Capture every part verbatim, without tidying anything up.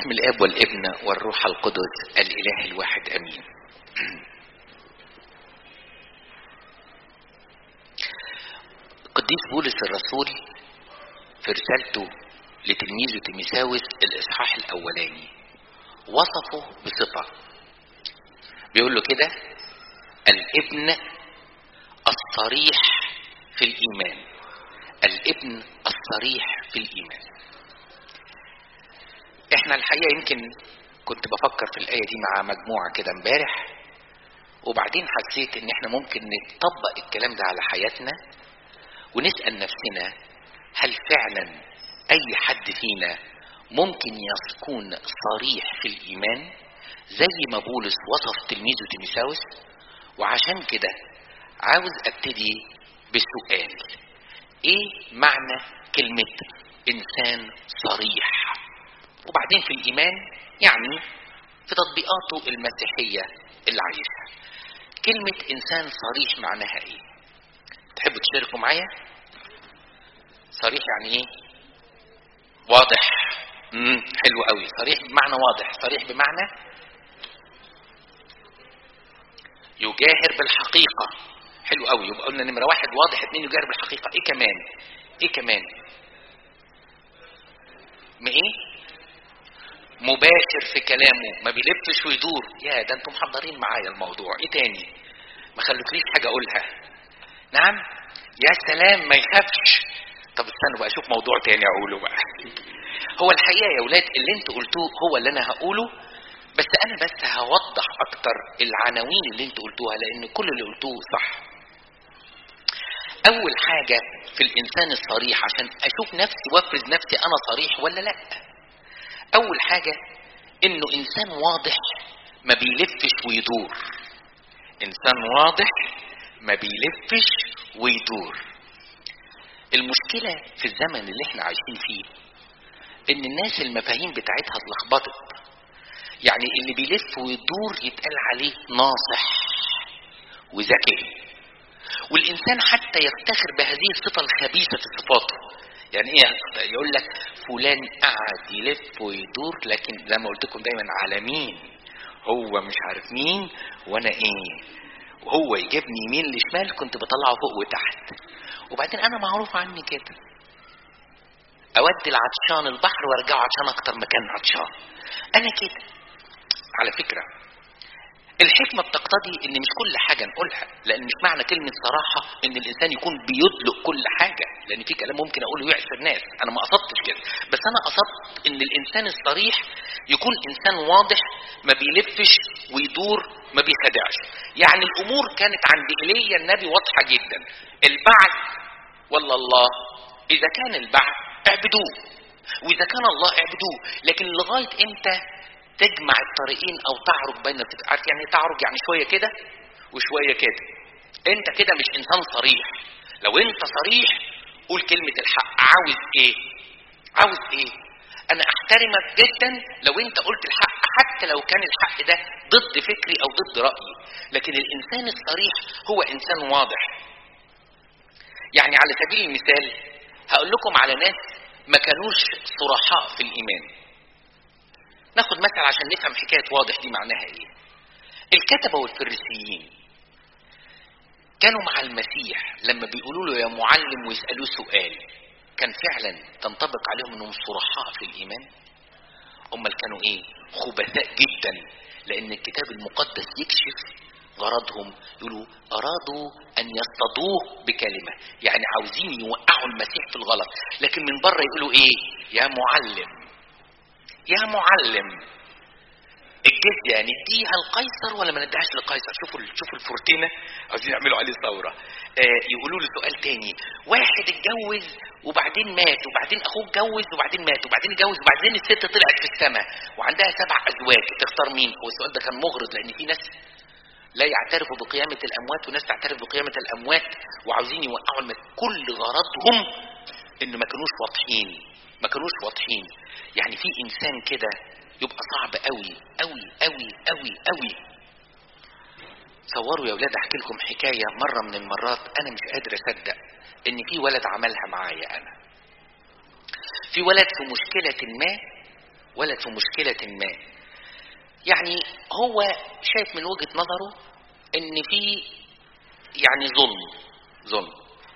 باسم الاب والابن والروح القدس الاله الواحد امين. قديس بولس الرسول في رسالته لتلميذه تيموثاوس الاصحاح الاولاني وصفه بصفه، بيقول له كده: الابن الصريح في الايمان. الابن الصريح في الايمان. احنا الحقيقه يمكن كنت بفكر في الايه دي مع مجموعه كده امبارح، وبعدين حسيت ان احنا ممكن نطبق الكلام ده على حياتنا ونسال نفسنا: هل فعلا اي حد فينا ممكن يكون صريح في الايمان زي ما بولس وصف تلميذه تيموثاوس؟ وعشان كده عاوز ابتدي بسؤال: ايه معنى كلمه انسان صريح؟ وبعدين في الايمان يعني في تطبيقاته المسيحيه اللي عايشها. كلمه انسان صريح معناها ايه؟ تحبوا تشاركوا معايا؟ صريح يعني ايه؟ واضح. امم حلو قوي. صريح بمعنى واضح. صريح بمعنى يجاهر بالحقيقه. حلو قوي. يبقى قلنا نمره واحد واضح، اتنين يجاهر بالحقيقه. ايه كمان؟ ايه كمان؟ ما ايه؟ مباشر في كلامه، ما بيلفش ويدور. يا ده انتم محضرين معايا الموضوع. ايه تاني؟ ما خلوكليش حاجه اقولها. نعم؟ يا سلام، ما يخافش. طب استنوا بقى اشوف موضوع تاني اقوله بقى. هو الحقيقه يا اولاد اللي انتوا قلتوه هو اللي انا هقوله، بس انا بس هوضح اكتر العناوين اللي انتوا قلتوها، لان كل اللي قلتوه صح. اول حاجه في الانسان الصريح، عشان اشوف نفسي وافرز نفسي انا صريح ولا لا، اول حاجه انه انسان واضح ما بيلفش ويدور. انسان واضح ما بيلفش ويدور. المشكله في الزمن اللي احنا عايشين فيه ان الناس المفاهيم بتاعتها اتلخبطت. يعني اللي بيلف ويدور يتقال عليه ناصح وذكي، والانسان حتى يفتخر بهذه الصفه الخبيثه في صفاته. يعني ايه؟ يقول لك فلان قاعد يلف ويدور، لكن زي ما قلت لكم دايما على مين؟ هو مش عارف مين وانا ايه، وهو يجيبني يمين لشمال كنت بطلعه فوق وتحت. وبعدين انا معروف عني كده، اودي العطشان البحر وارجعه عطشان اكتر مكان عطشان. انا كده. على فكره الحكمه بتقتضي ان مش كل حاجه نقولها، لان مش معنى كلمه صراحه ان الانسان يكون بيدلق كل حاجه، لان في كلام ممكن اقوله يعسر الناس. انا ما قصدتش كده، بس انا قصدت ان الانسان الصريح يكون انسان واضح ما بيلفش ويدور ما بيخدعش. يعني الامور كانت عند ايليا النبي واضحه جدا: البعث ولا الله؟ اذا كان البعث اعبدوه، واذا كان الله اعبدوه، لكن لغايه امتى تجمع الطريقين او تعرج بين الطريقين؟ عارف يعني تعرج؟ يعني شويه كده وشويه كده. انت كده مش انسان صريح. لو انت صريح قول كلمه الحق. عاوز ايه؟ عاوز ايه؟ انا احترمك جدا لو انت قلت الحق، حتى لو كان الحق ده ضد فكري او ضد رايي. لكن الانسان الصريح هو انسان واضح. يعني على سبيل المثال هقول لكم على ناس ما كانوش صرحاء في الايمان. ناخد مثل عشان نفهم حكايه واضح دي معناها ايه. الكتبه والفريسيين كانوا مع المسيح لما بيقولوا له يا معلم ويسالوه سؤال، كان فعلا تنطبق عليهم انهم صرحاء في الايمان؟ امال كانوا ايه؟ خبثاء جدا، لان الكتاب المقدس يكشف غرضهم. يقولوا ارادوا ان يصطادوه بكلمه، يعني عاوزين يوقعوا المسيح في الغلط، لكن من بره يقولوا ايه؟ يا معلم يا معلم الجزيه نديها لقيصر ولا ما نديهاش لقيصر؟ شوفوا شوفوا الفورتينا عايزين يعملوا عليه ثوره. آه يقولوا له سؤال تاني: واحد اتجوز وبعدين مات، وبعدين اخوه اتجوز وبعدين مات، وبعدين اتجوز وبعدين الست طلعت في السماء وعندها سبع ازواج، تختار مين؟ هو السؤال ده كان مغرض، لان في ناس لا يعترفوا بقيامه الاموات وناس تعترف بقيامه الاموات، وعاوزين يوقعوا المسيح. كل غرضهم ان ما كانوش واضحين، ما كانوش واضحين. يعني في انسان كده يبقى صعب قوي قوي قوي قوي قوي. تصوروا يا اولاد احكي لكم حكايه مره من المرات انا مش قادر اصدق ان في ولد عملها معايا. انا في ولد في مشكله ما ولد في مشكلة ما، يعني هو شايف من وجهة نظره ان في يعني ظلم ظلم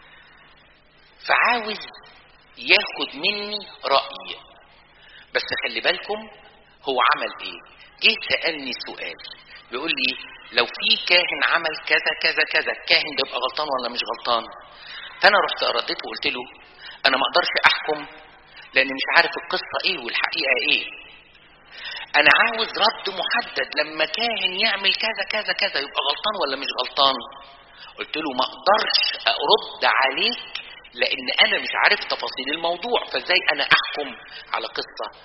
فعاوز ياخد مني رأي. بس خلي بالكم هو عمل ايه؟ جه سألني سؤال بيقول لي لو في كاهن عمل كذا كذا كذا الكاهن بيبقى غلطان ولا مش غلطان؟ فانا رحت رديت وقلت له انا ما اقدرش احكم لان مش عارف القصة ايه والحقيقة ايه. انا عاوز رد محدد، لما كاهن يعمل كذا كذا كذا يبقى غلطان ولا مش غلطان؟ قلت له ما اقدرش ارد عليك لان انا مش عارف تفاصيل الموضوع، فازاي انا احكم على قصة؟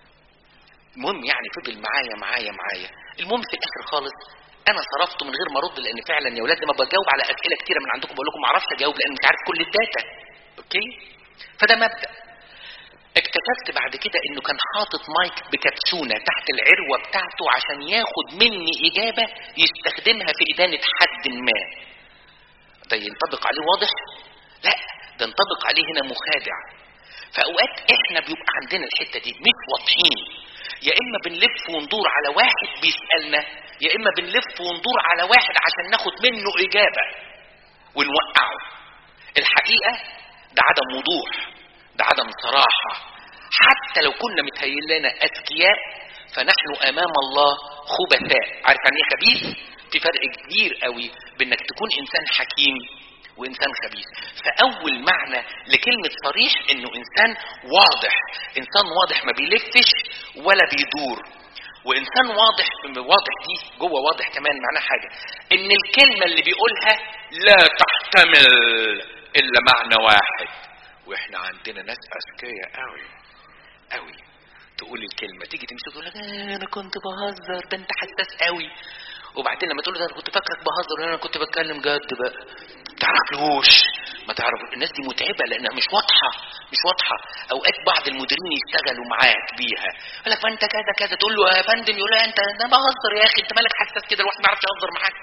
المهم يعني فضل معايا معايا معايا المهم في الاخر خالص انا صرفته من غير ما ارد، لان فعلا يا ولاد لما بجاوب على اسئله كتيره من عندكم بقول لكم ما اعرفش اجاوب لان مش عارف كل الداتا. اوكي، فده مبدا. اكتشفت بعد كده انه كان حاطط مايك بكبسونه تحت العروه بتاعته عشان ياخد مني اجابه يستخدمها في ادانه حد ما. ده ينطبق عليه واضح؟ لا، ده ينطبق عليه هنا مخادع. فاوقات احنا بيبقى عندنا الحته دي مش واضحين، يا اما بنلف وندور على واحد بيسالنا، يا اما بنلف وندور على واحد عشان ناخد منه اجابه ونوقعه. الحقيقه ده عدم وضوح، ده عدم صراحه. حتى لو كنا متهيئين لنا اذكياء فنحن امام الله خبثاء. عارف يعني ايه خبيث؟ في فرق كبير قوي بانك تكون انسان حكيم وانسان خبيث. فاول معنى لكلمه صريح انه انسان واضح، انسان واضح ما بيلفش ولا بيدور. وانسان واضح واضح دي جوه واضح كمان معناه حاجه، ان الكلمه اللي بيقولها لا تحتمل الا معنى واحد. واحنا عندنا ناس اذكياء قوي قوي تقول الكلمه تيجي تمسك تقول لك انا كنت بهزر، ده انت حساس قوي. وبعدين لما تقول له ده انا كنت فاكرك بهزر وانا كنت بتكلم جد بقى، ما تعرفلوش ما تعرف. الناس دي متعبه لانها مش واضحه مش واضحه. اوقات بعض المديرين يشتغلوا معاك بيها، يقول لك فانت كذا كذا، تقول له يا فندم يقول له انت انا بهزر يا اخي، انت مالك حساس كده؟ الواحد ما يعرفش يهزر معاك.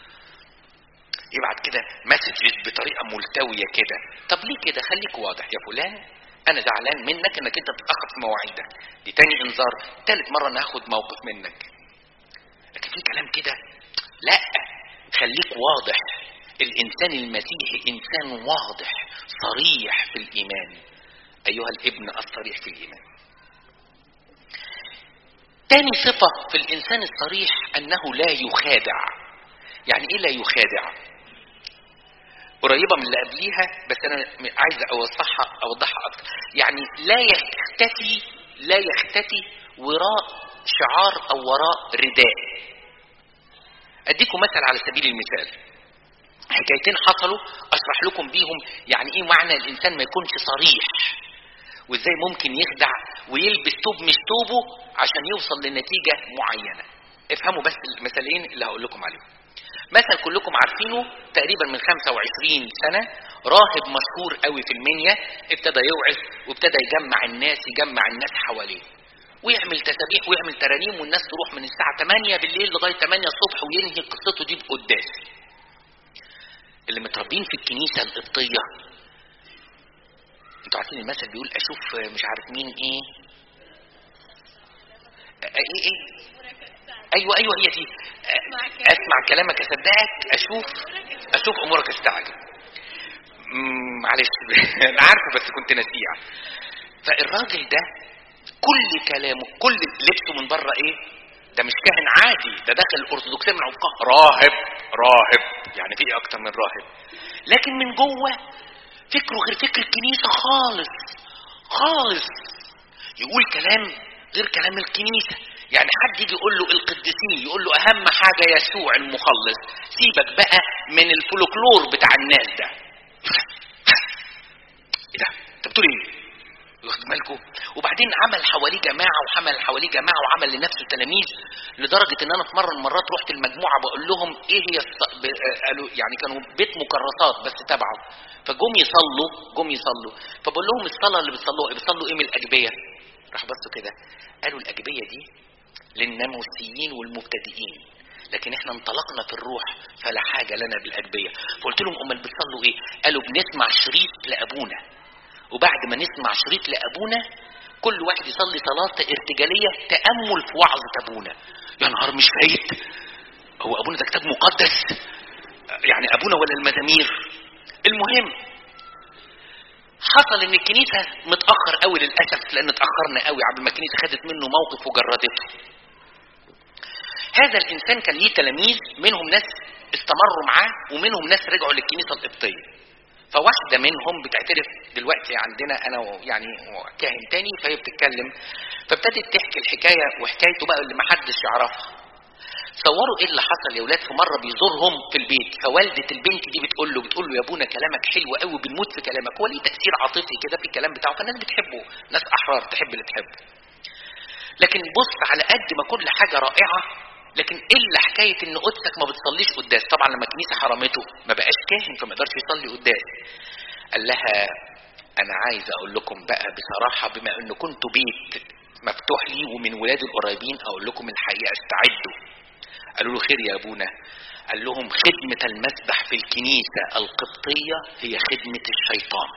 يبعت كده مسجز بطريقه ملتويه كده. طب ليه كده؟ خليك واضح يا فلان، انا زعلان منك انك انت بتتاخر في مواعيدك، دي تاني انذار، تالت مره انا هاخد موقف منك. لكن في كلام كده لا، خليك واضح. الانسان المسيحي انسان واضح صريح في الايمان، ايها الابن الصريح في الايمان. تاني صفة في الانسان الصريح انه لا يخادع. يعني ايه لا يخادع؟ قريبة من اللي قبليها بس انا عايز اوضحها اوضحها اكتر. يعني لا يختفي لا يختفي وراء شعار او وراء رداء. اديكم مثل على سبيل المثال، حكايتين حصلوا اشرح لكم بيهم يعني ايه معنى الانسان ما يكونش صريح، وازاي ممكن يخدع ويلبس توب مش توبه عشان يوصل لنتيجة معينة. افهموا بس المثالين اللي هقول لكم عليهم. مثل كلكم عارفينه تقريبا من خمسة وعشرين سنة، راهب مشهور قوي في المنيا ابتدى يوعظ وابتدى يجمع الناس يجمع الناس حواليه ويعمل تسابيح ويعمل ترانيم، والناس تروح من الساعة ثمانية بالليل لغاية ثمانية الصبح وينهي قصته دي بقداس. اللي متربين في الكنيسة القبطية انتوا عارفين المثل بيقول اشوف مش عارف مين ايه ايه ايه ايوه ايوه هي دي، اسمع كلامك اصدقك، اشوف اشوف امورك استعجل. معلش انا عارفه بس كنت ناسيها. فالراجل ده كل كلامه كل لبسه من بره ايه؟ ده مش كاهن عادي، ده داخل الارثوذكسيه من عمقها راهب راهب يعني في اكتر من راهب، لكن من جوه فكره غير فكر الكنيسه خالص خالص. يقول كلام غير كلام الكنيسه. يعني حد يجي يقول له القديسين يقول له اهم حاجه يسوع المخلص، سيبك بقى من الفولكلور بتاع الناس ده. ايه ده؟ انت بتقول ايه؟ واخد بالكم؟ وبعدين عمل حواليه جماعه وعمل حواليه جماعه وعمل لنفسه تلاميذ، لدرجه ان انا في مره من المرات رحت المجموعه بقول لهم ايه هي الص... ب... قالوا يعني كانوا بيت مكرسات بس تبعه، فجم يصلوا جم يصلوا فبقول لهم الصلاه اللي بتصلوها بتصلوا ايه من الاجبيه؟ راح بصوا كده قالوا الاجبيه دي للناموسيين والمبتدئين، لكن احنا انطلقنا في الروح فلا حاجه لنا بالاجبيه. فقلت لهم امال بتصلوا ايه؟ قالوا بنسمع شريط لابونا، وبعد ما نسمع شريط لابونا كل واحد يصلي صلاة ارتجالية تأمل في وعظة ابونا. يا نهار مش فايت، هو ابونا ده كتاب مقدس يعني ابونا ولا المزامير؟ المهم حصل ان الكنيسة متأخر قوي للأسف، لان اتأخرنا قوي قبل ما الكنيسة خدت منه موقف وجردته. هذا الانسان كان ليه تلاميذ، منهم ناس استمروا معاه ومنهم ناس رجعوا للكنيسة القبطية. فواحدة منهم بتعترف دلوقتي عندنا انا يعني كاهن تاني، فهي بتتكلم فابتدت تحكي الحكاية، وحكايته بقى اللي محدش يعرفها. صوروا ايه اللي حصل يا ولاد. في مره بيزورهم في البيت، فوالده البنت دي بتقول له بتقول له يا ابونا كلامك حلو قوي، بنموت في كلامك. هو ليه تاثير عاطفي كده في الكلام بتاعه، فالناس بتحبه، ناس احرار تحب اللي تحبه. لكن بص على قد ما كل حاجه رائعه، لكن الا حكايه ان قدسك ما بتصليش قداس. طبعا لما الكنيسه حرمته ما بقاش كاهن فما يقدرش يصلي قداس. قال لها انا عايز اقول لكم بقى بصراحه، بما ان كنتوا بيت مفتوح لي ومن ولادي القريبين، اقول لكم الحقيقه استعدوا. قالوا له خير يا ابونا. قال لهم خدمة المسبح في الكنيسة القبطية هي خدمة الشيطان،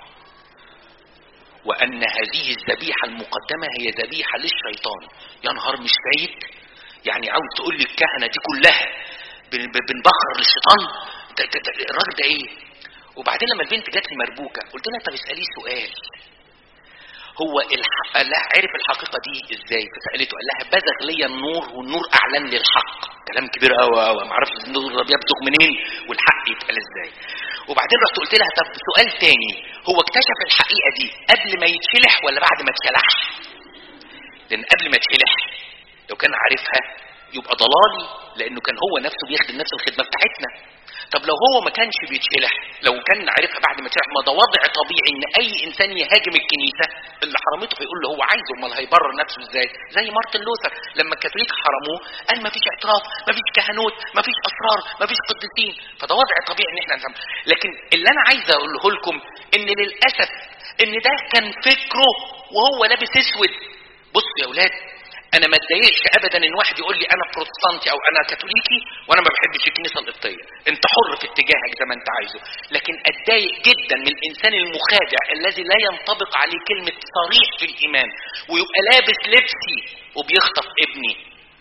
وان هذه الذبيحة المقدمة هي ذبيحة للشيطان. يا نهار مش فايت، يعني عاوز تقول لي الكهنة دي كلها بنبخر للشيطان؟ الراجل ده ايه؟ وبعدين لما البنت جات لي مربوكة قلت لها طب اسأليه سؤال، هو الحق لا عرف الحقيقة دي ازاي؟ فسألته قال لها بزغ لي النور والنور اعلن لي الحق. كلام كبير قوي قوي، ما اعرفش النور بيبزغ منين والحق يتقال ازاي. وبعدين رحت قلت لها طب سؤال تاني، هو اكتشف الحقيقة دي قبل ما يتشلح ولا بعد ما اتشلح؟ لان قبل ما يتشلح لو كان عارفها يبقى ضلالي، لانه كان هو نفسه بيخدم نفس الخدمة بتاعتنا. طب لو هو ما كانش بيتشلح، لو كان عارفها بعد ما اتشلح، ما ده وضع طبيعي ان اي انسان يهاجم الكنيسه اللي حرمته فيقول له هو عايزه، امال هيبرر نفسه ازاي؟ زي مارتن لوثر لما الكاثوليك حرموه قال ما فيش اعتراف، ما فيش كهنوت، ما فيش اسرار، ما فيش قديسين. فده وضع طبيعي ان احنا نفهم. لكن اللي انا عايز اقوله لكم ان للاسف ان ده كان فكره وهو لابس اسود. بصوا يا اولاد، انا ما اتضايقش ابدا ان واحد يقول لي انا بروتستانتي او انا كاثوليكي وانا ما بحبش الكنيسه القبطيه. انت حر في اتجاهك زي ما انت عايزه. لكن اتضايق جدا من الانسان المخادع الذي لا ينطبق عليه كلمه صريح في الايمان، ويبقى لابس لبسي وبيخطف ابني،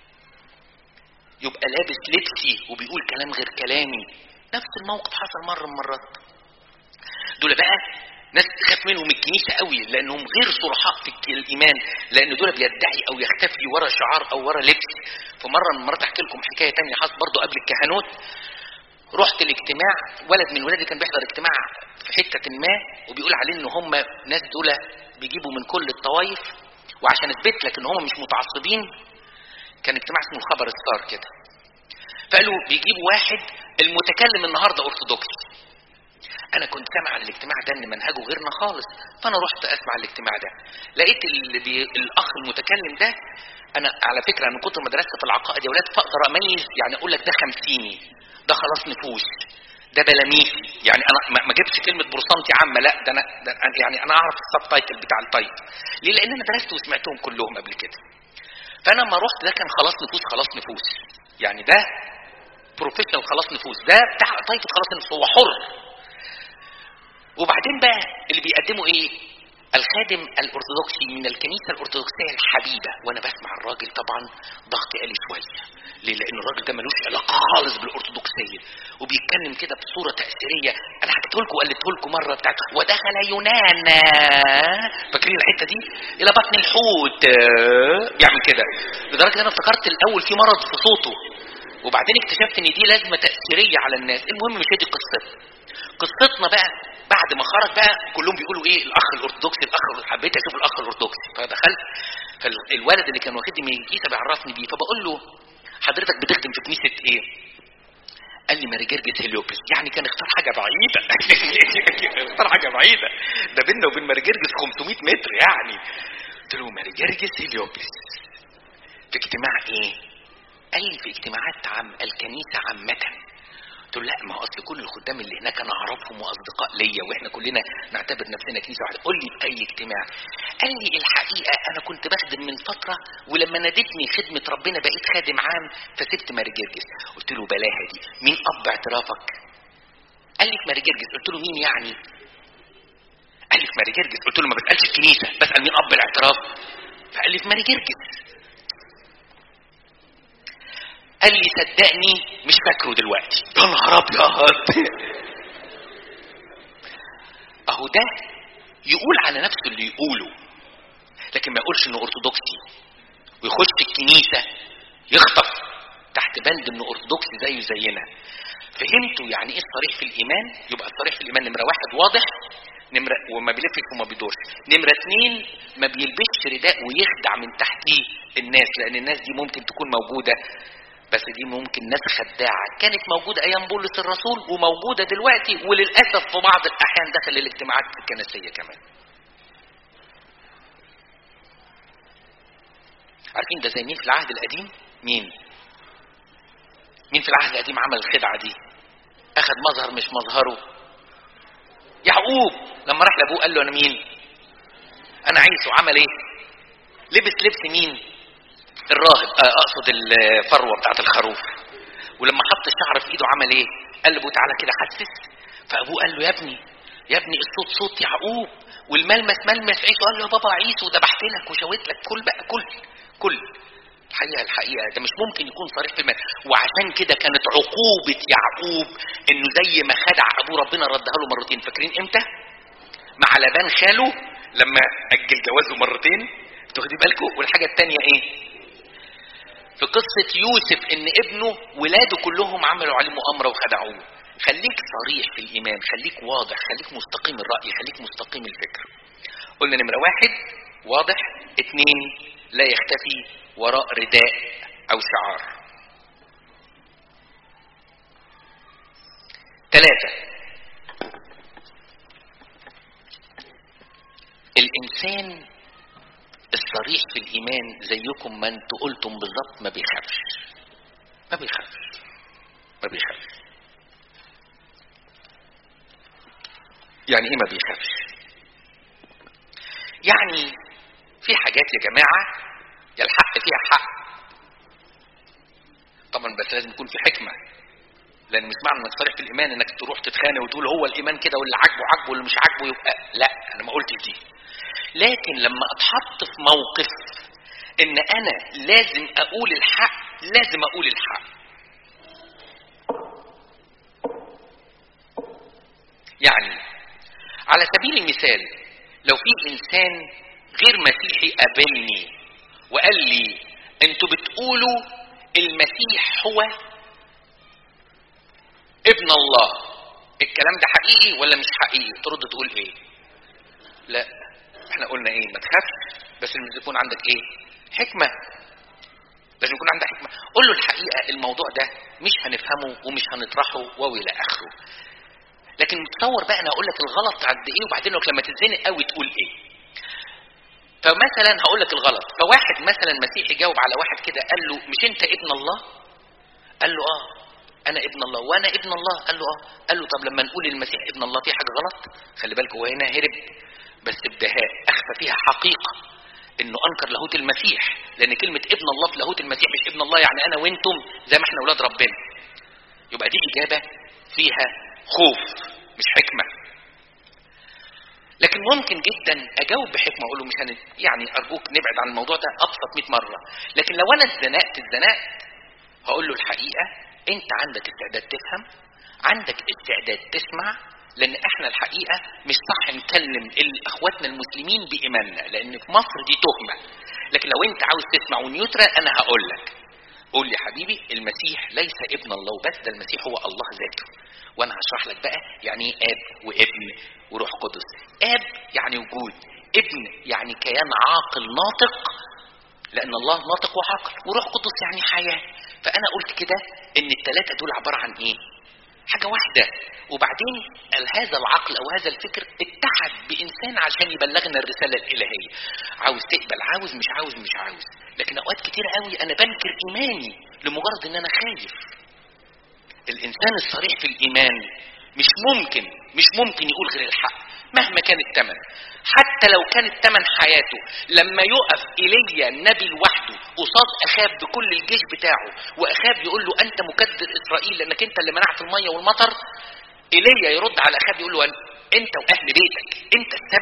يبقى لابس لبسي وبيقول كلام غير كلامي. نفس الموقف حصل مره من مرات. دول بقى ناس تخاف منهم الكنيسة قوي لانهم غير صرحاء في الايمان، لان دول بيدعي او يختفي ورا شعار او ورا لبس. فمرة من مرات احكي لكم حكاية تانية حصل برضو قبل الكهنوت. رحت الاجتماع، ولد من ولادي كان بيحضر اجتماع في حتة ما وبيقول عليه ان هم ناس دول بيجيبوا من كل الطوائف، وعشان اثبت لك ان هم مش متعصبين كان اجتماع اسمه الخبر الصار كده. فقالوا بيجيبوا واحد المتكلم النهارده ارثوذكسي. انا كنت سامع عن الاجتماع ده ان منهجه غيرنا خالص، فانا رحت اسمع الاجتماع ده. لقيت اللي بي... الاخ المتكلم ده، انا على فكره انا كنت مدرسه في العقائد يا ولاد فاقدر اميز، يعني اقول لك ده خمسيني، ده خلاص نفوس، ده بلاميسي. يعني انا ما جبتش كلمه بروسانتي عامه، لا ده انا ده يعني انا اعرف السب تايتل بتاع التايب. ليه؟ لان انا درست وسمعتهم كلهم قبل كده. فانا لما رحت ده كان خلاص نفوس خلاص نفوس، يعني ده بروفيشنال خلاص نفوس، ده بتاع تايتل خلاص نفوس، هو حر. وبعدين بقى اللي بيقدموا ايه؟ الخادم الارثوذكسي من الكنيسه الارثوذكسيه الحبيبه. وانا بسمع الراجل طبعا ضغطي قالي شويه. ليه؟ لان الراجل ده ملوش علاقه خالص بالارثوذكسيه، وبيتكلم كده بصوره تاثيريه. انا حكيت لكم وقلت لكم مره بتاعت ودخل يونان، فاكرين الحته دي؟ الى بطن الحوت بيعمل كده، لدرجه انا افتكرت الاول في مرض في صوته، وبعدين اكتشفت ان دي لازمه تاثيريه على الناس. المهم مش هي دي قصتنا. قصتنا بقى بعد ما خرج بقى كلهم بيقولوا ايه الاخ الارثوذكسي الاخ، حبيت اشوف الاخ الارثوذكسي. فدخلت فالولد اللي كان واخدني من الكنيسه بيعرفني بيه، فبقول له حضرتك بتخدم في كنيسه ايه؟ قال لي ماري جرجس هيليوبلس. يعني كان اختار حاجه بعيده اختار حاجه بعيده، ده بيننا وبين ماري جرجس خمسمية متر يعني. قلت له ماري جرجس هيليوبلس في اجتماع ايه؟ قال لي في اجتماعات عام الكنيسه عامه. قلت له لا، ما هو اصل كل الخدام اللي هناك انا اعرفهم واصدقاء ليا، واحنا كلنا نعتبر نفسنا كنيسه واحده. قول لي في اي اجتماع. قال لي الحقيقه انا كنت بخدم من فتره، ولما نادتني خدمه ربنا بقيت خادم عام فسبت ماري جرجس. قلت له بلاها دي، مين اب اعترافك؟ قال لي في ماري جرجس. قلت له مين يعني؟ قال لي في ماري جرجس. قلت له ما بسالش الكنيسه، بسال مين اب الاعتراف؟ فقال لي في ماري جرجس. قال لي صدقني مش فاكره دلوقتي. يا نهار ابيض. اهو ده يقول على نفسه اللي يقوله، لكن ما يقولش انه ارثوذكسي ويخش الكنيسه يخطف تحت بند انه ارثوذكسي زيه زينا. فهمتوا يعني ايه الصريح في الايمان؟ يبقى الصريح في الايمان نمره واحد واضح، نمره وما بيلفش وما بيدورش. نمره اثنين ما بيلبسش رداء ويخدع من تحتيه الناس، لان الناس دي ممكن تكون موجوده، بس دي ممكن ناس خداعه كانت موجوده ايام بولس الرسول وموجوده دلوقتي، وللاسف في بعض الاحيان داخل الاجتماعات الكنسيه كمان. عارفين ده زي مين في العهد القديم؟ مين؟ مين في العهد القديم عمل الخدعه دي؟ اخذ مظهر مش مظهره. يعقوب لما راح لابوه قال له انا مين؟ انا عيسو. عمل ايه؟ لبس لبس مين؟ الراهب، اقصد الفروه بتاعت الخروف. ولما حط الشعر في ايده عمل ايه؟ قال لابوه تعالى كده حسس. فابوه قال له يا ابني يا ابني الصوت صوت يعقوب والملمس ملمس عيسو. قال له يا بابا عيسو ذبحت لك وشويت لك، كل بقى كل كل الحقيقه الحقيقه ده مش ممكن يكون صريح في المال. وعشان كده كانت عقوبه يعقوب انه زي ما خدع ابوه ربنا ردها له مرتين. فاكرين امتى؟ مع لبان خاله لما اجل جوازه مرتين، انتوا واخدين بالكم؟ والحاجه الثانيه ايه؟ في قصه يوسف ان ابنه ولاده كلهم عملوا عليه مؤامره وخدعوه. خليك صريح في الايمان، خليك واضح، خليك مستقيم الراي، خليك مستقيم الفكر. قلنا نمره واحد واضح، اثنين لا يختفي وراء رداء او شعار. ثلاثة، الانسان الصريح في الايمان زيكم ما انتوا قلتم بالظبط ما بيخافش. ما بيخافش ما بيخافش يعني ايه ما بيخافش؟ يعني في حاجات يا جماعه يا الحق فيها حق طبعا، بس لازم يكون في حكمه، لان مش معنى انك صريح في الايمان انك تروح تتخانق وتقول هو الايمان كده واللي عاجبه عاجبه واللي مش عاجبه يبقى لا. انا ما قلتش دي، لكن لما اتحط في موقف ان انا لازم اقول الحق لازم اقول الحق. يعني على سبيل المثال لو في انسان غير مسيحي قابلني وقال لي انتوا بتقولوا المسيح هو ابن الله، الكلام ده حقيقي ولا مش حقيقي؟ ترد تقول ايه؟ لا، احنا قلنا ايه؟ ما تخافش، بس لازم يكون عندك ايه؟ حكمه. لازم يكون عندك حكمه. قول له الحقيقه الموضوع ده مش هنفهمه ومش هنطرحه والى اخره. لكن تصور بقى انا اقول لك الغلط قد ايه وبعدين لك لما تتزنق قوي تقول ايه. فمثلا هقول لك الغلط، فواحد مثلا مسيحي جاوب على واحد كده قال له مش انت ابن الله؟ قال له اه انا ابن الله. وانا ابن الله؟ قال له اه. قال له طب لما نقول المسيح ابن الله في حاجه غلط؟ خلي بالك هو هنا هرب بس بدهاء، اخفى فيها حقيقه انه انكر لاهوت المسيح، لان كلمه ابن الله في لاهوت المسيح مش ابن الله يعني انا وانتم زي ما احنا اولاد ربنا. يبقى دي اجابه فيها خوف مش حكمه. لكن ممكن جدا اجاوب بحكمه اقول له مش هن... يعني ارجوك نبعد عن الموضوع ده ابسط مئة مره. لكن لو انا اتزنقت اتزنقت هقول له الحقيقه انت عندك استعداد تفهم، عندك استعداد تسمع، لان احنا الحقيقه مش صح نكلم اخواتنا المسلمين بايماننا لان في مصر دي تهمه. لكن لو انت عاوز تسمع ونيوترال انا هقول لك قول لي حبيبي المسيح ليس ابن الله وبس، ده المسيح هو الله ذاته. وانا هشرح لك بقى يعني ايه اب وابن وروح قدس. اب يعني وجود، ابن يعني كيان عاقل ناطق لان الله ناطق وعاقل، وروح قدس يعني حياه. فانا قلت كده ان الثلاثه دول عباره عن ايه؟ حاجه واحده. وبعدين هذا العقل او هذا الفكر اتحد بانسان عشان يبلغنا الرساله الالهيه. عاوز تقبل، عاوز مش عاوز مش عاوز. لكن اوقات كتير قوي انا بنكر ايماني لمجرد ان انا خايف. الانسان الصريح في الايمان مش ممكن مش ممكن يقول غير الحق مهما كان الثمن، حتى لو كان الثمن حياته. لما يقف ايليا النبي لوحده قصاد اخاب بكل الجيش بتاعه واخاب يقول له انت مكدر اسرائيل لانك انت اللي منعت الميه والمطر، ايليا يرد على اخاب يقول له انت واهل بيتك انت السبب.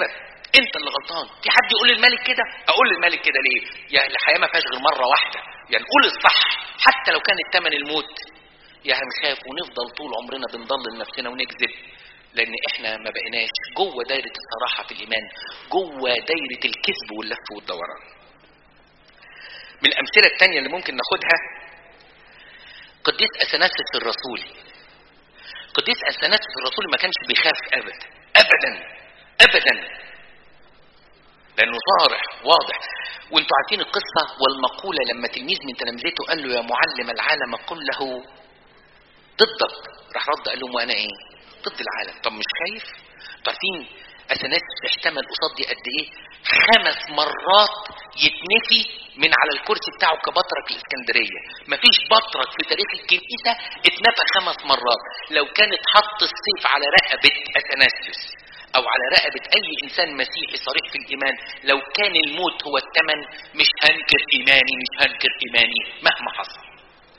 انت اللي غلطان. في حد يقول للملك كده؟ اقول للملك كده ليه؟ يعني الحياه ما فيهاش غير مره واحده، يعني قول الصح حتى لو كان الثمن الموت. يا هنخاف ونفضل طول عمرنا بنضلل نفسنا ونكذب، لان احنا ما بقيناش جوه دايره الصراحه في الايمان، جوه دايره الكذب واللف والدوران. من الامثله الثانيه اللي ممكن ناخدها قديس اثناسيوس الرسولي. قديس اثناسيوس الرسولي ما كانش بيخاف ابدا ابدا ابدا، لانه صارح واضح. وانتوا عارفين القصه والمقوله لما تلميذ من تلامذته قال له يا معلم العالم كله ضدك، راح رد قال لهم وانا ايه؟ ضد العالم. طب مش خايف؟ انتوا عارفين اثناسيوس احتمل قصاد دي قد ايه؟ خمس مرات يتنفي من على الكرسي بتاعه كبطرك الاسكندريه. مفيش بطرك في تاريخ الكنيسه اتنفى خمس مرات. لو كانت حط السيف على رقبه اثناسيوس او على رقبه اي انسان مسيحي صريح في الايمان، لو كان الموت هو الثمن مش هنكر ايماني، مش هنكر ايماني مهما حصل.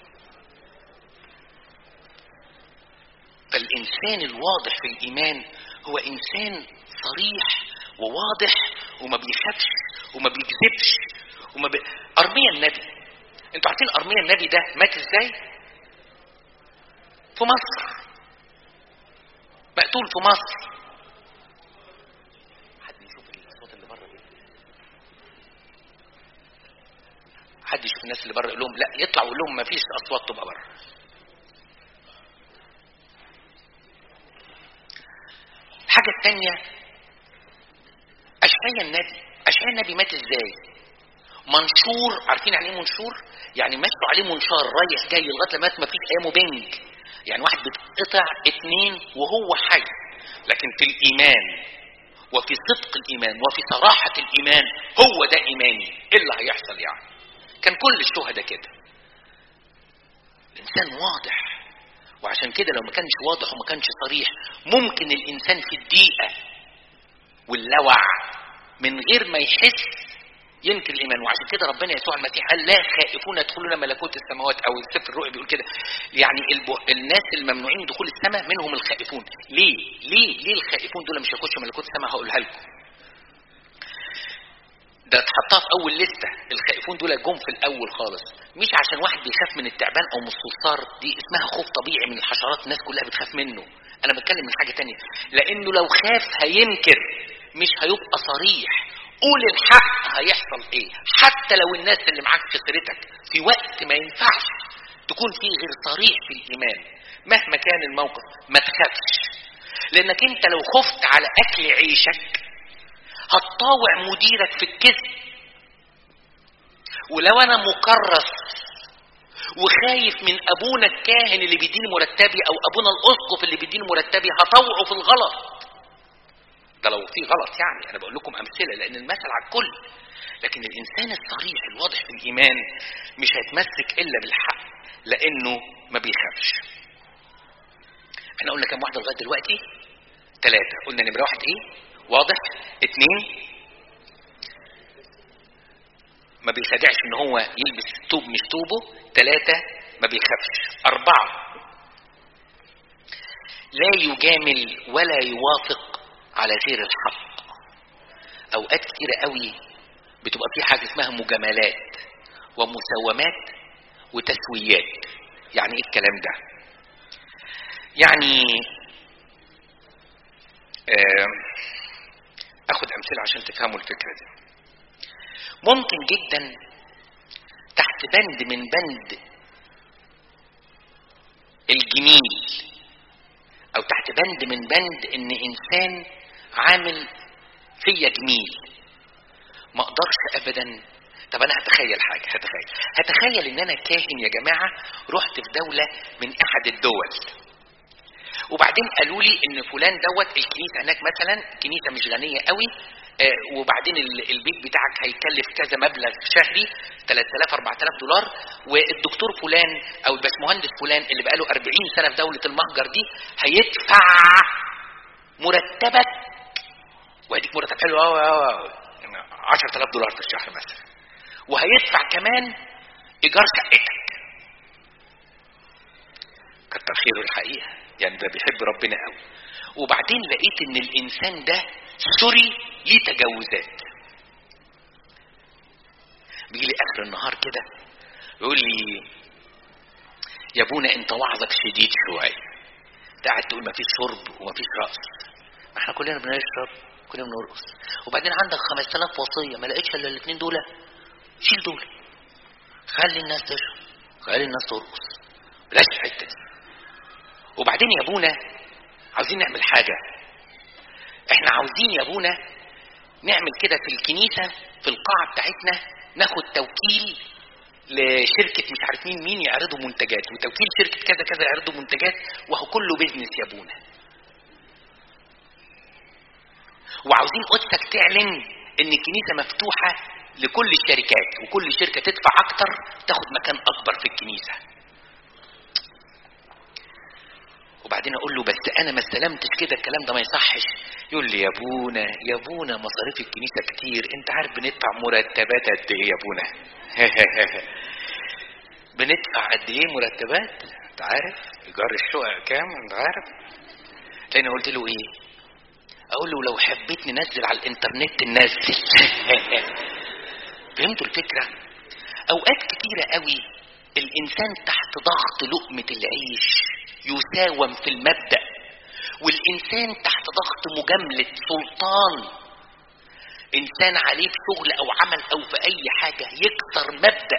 فالإنسان الواضح في الإيمان هو إنسان صريح وواضح وما بيخافش وما بيكذبش وما بي... أرميا النبي، انتوا عارفين أرميا النبي ده مات ازاي؟ في مصر، مقتول في مصر. حد يشوف الأصوات اللي بره دي؟ حد يشوف الناس اللي بره يقول لهم لا، يطلع ويقول لهم ما فيش أصوات تبقى بره. الحاجة الثانية أشعياء النبي. أشعياء النبي مات ازاي؟ منشور. عارفين يعني ايه منشور؟ يعني مشوا عليه منشار رايح جاي لغايه لما مات، ما فيش ايامه بنج، يعني واحد بتقطع اتنين وهو حي. لكن في الايمان وفي صدق الايمان وفي صراحه الايمان، هو ده ايماني. ايه اللي هيحصل يعني؟ كان كل الشهداء كده. الانسان واضح، وعشان كده لو ما كانش واضح وما كانش صريح ممكن الانسان في الضيقه واللوع من غير ما يحس ينكر الايمان. وعشان كده ربنا يسوع المسيح قال لا خائفون يدخلون ملكوت السماوات، او السفر الرؤيا بيقول كده. يعني الناس الممنوعين دخول السماء منهم الخائفون. ليه؟ ليه ليه الخائفون دول مش هيخشوا ملكوت السماء؟ هقولها لكم. ده اتحطها في اول لسته. الخائفون دول جم في الاول خالص، مش عشان واحد بيخاف من التعبان او من الصرصار، دي اسمها خوف طبيعي من الحشرات، الناس كلها بتخاف منه. انا بتكلم من حاجه تانية، لانه لو خاف هينكر، مش هيبقى صريح. قول الحق هيحصل ايه؟ حتى لو الناس اللي معاك في سيرتك في وقت ما ينفعش تكون فيه غير صريح في الايمان، مهما كان الموقف ما تخافش. لانك انت لو خفت على اكل عيشك هتطاوع مديرك في الكذب. ولو انا مكرس وخايف من ابونا الكاهن اللي بيديني مرتبي او ابونا الاسقف اللي بيديني مرتبي هطوعه في الغلط. ده لو في غلط يعني، انا بقول لكم امثله لان المثل على الكل. لكن الانسان الصريح الواضح في الايمان مش هيتمسك الا بالحق لانه ما بيخافش. احنا قلنا كم واحده لغايه دلوقتي؟ ثلاثه. قلنا نمره واحد ايه؟ واضح. اتنين ما بيخدعش ان هو يلبس توب مش توبه. ثلاثه ما بيخافش. اربعه لا يجامل ولا يوافق على غير الحق. اوقات كتيره قوي بتبقى في حاجه اسمها مجاملات ومساومات وتسويات. يعني ايه الكلام ده؟ يعني اخد امثله عشان تفهموا الفكره دي. ممكن جدا تحت بند من بند الجميل او تحت بند من بند ان انسان عامل فيا جميل ما اقدرش ابدا. طب انا هتخيل حاجه، هتخيل هتخيل ان انا كاهن يا جماعه، رحت في دوله من احد الدول وبعدين قالوا لي ان فلان دوت الكنيسه هناك مثلا كنيسه مش غنيه قوي، آه وبعدين البيت بتاعك هيكلف كذا مبلغ شهري ثلاثة آلاف أربعة آلاف دولار، والدكتور فلان او الباشمهندس فلان اللي بقاله أربعين سنه في دوله المهجر دي هيدفع مرتبك، وهيديك مرتب حلو قوي قوي عشرة آلاف دولار في الشهر مثلا، وهيدفع كمان ايجار شقتك. كتر خيره الحقيقه، يعني ده بيحب ربنا قوي. وبعدين لقيت ان الانسان ده سوري ليه تجاوزات. بيجي لي اخر النهار كده يقول لي يا ابونا انت وعظك شديد شويه، انت قاعد تقول ما فيش شرب وما فيش رقص. احنا كلنا بنشرب كلنا بنرقص، وبعدين عندك خمسة آلاف وصيه ما لقيتش الا الاثنين دول، شيل دول، خلي الناس تشرب خلي الناس ترقص، بلاش الحته دي. وبعدين يا ابونا عاوزين نعمل حاجه، احنا عاوزين يا ابونا نعمل كده في الكنيسه في القاعه بتاعتنا، ناخد توكيل لشركه مش عارف مين مين يعرضوا منتجات، وتوكيل شركه كذا كذا يعرضوا منتجات، وهو كله بيزنس يا ابونا. وعاوزين قدسك تعلن ان الكنيسه مفتوحه لكل الشركات، وكل شركه تدفع اكتر تاخد مكان اكبر في الكنيسه. وبعدين اقول له بس انا ما استلمتش كده، الكلام ده ما يصحش. يقول لي يا ابونا يا ابونا مصاريف الكنيسه كتير، انت عارف بندفع مرتبات قد ايه يا ابونا؟ بندفع قد ايه مرتبات؟ انت عارف ايجار الشقق كام؟ انت عارف. لاني قلت له ايه؟ اقول له لو حبيت ننزل على الانترنت ننزل. فهمتوا الفكره؟ اوقات كتيره قوي الانسان تحت ضغط لقمه العيش يساوم في المبدأ، والإنسان تحت ضغط مجاملة سلطان إنسان عليه في شغل أو عمل أو في أي حاجة يكسر مبدأ،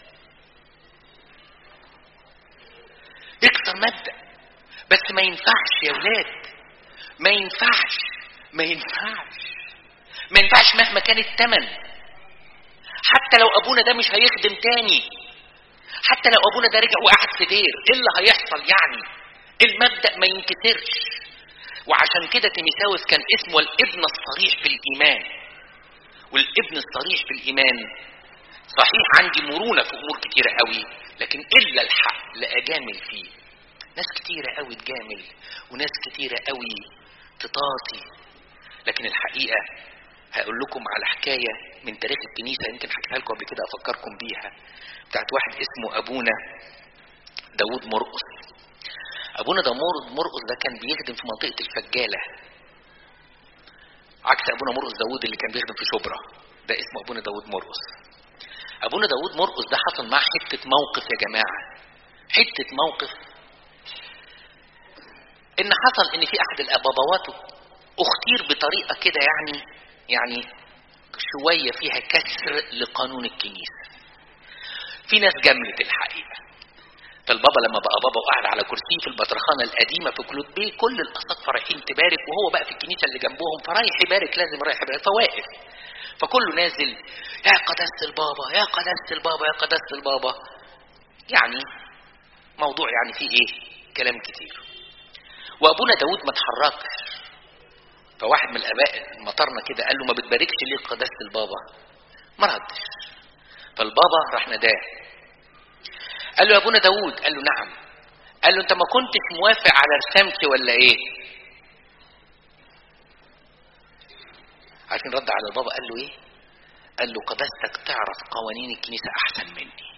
يكسر مبدأ. بس ما ينفعش يا ولاد، ما ينفعش ما ينفعش ما ينفعش مهما كان الثمن. حتى لو أبونا ده مش هيخدم تاني، حتى لو أبونا ده رجع وقعد في دير، إيه اللي هيحصل يعني؟ المبدأ ما ينكسرش. وعشان كده تيموثاوس كان اسمه الابن الصريح في الإيمان. والابن الصريح في الإيمان صحيح عندي مرونة في أمور كتيرة قوي، لكن إلا الحق لا أجامل فيه. ناس كتيرة قوي تجامل وناس كتيرة قوي تطاطي، لكن الحقيقة هقول لكم على حكاية من تاريخ الكنيسة يمكن حكيتها لكم قبل كده أفكركم بيها، بتاعت واحد اسمه أبونا داود مرقس. أبونا داود مرقس ده كان بيخدم في منطقة الفجالة، عكس أبونا مرقس داود اللي كان بيخدم في شبرا، ده اسمه أبونا داود مرقس. أبونا داود مرقس ده حصل معاه حتة موقف يا جماعة، حتة موقف إن حصل إن في أحد الأبابوات اختير بطريقة كده يعني يعني شوية فيها كسر لقانون الكنيسة. في ناس جملت الحقيقة. فالبابا لما بقى بابا وقعد على كرسيه في البطرخانة القديمة في كلود بيه، كل الأساقفة رايحين تبارك، وهو بقى في الكنيسة اللي جنبهم، فرايح يبارك لازم رايح يبارك، فواقف، فكله نازل يا قداسة البابا يا قداسة البابا يا قداسة البابا، يعني موضوع يعني فيه ايه كلام كتير. وابونا داود ما اتحركش، فواحد من الاباء مطرنا كده قال له ما بتباركش ليه قداسة البابا؟ ما ردش. فالبابا راح ناداه قال له يا ابونا داود، قال له نعم. قال له انت ما كنتش موافق على رسامتي ولا ايه؟ عارفين رد على البابا قال له ايه؟ قال له قداستك تعرف قوانين الكنيسة احسن مني.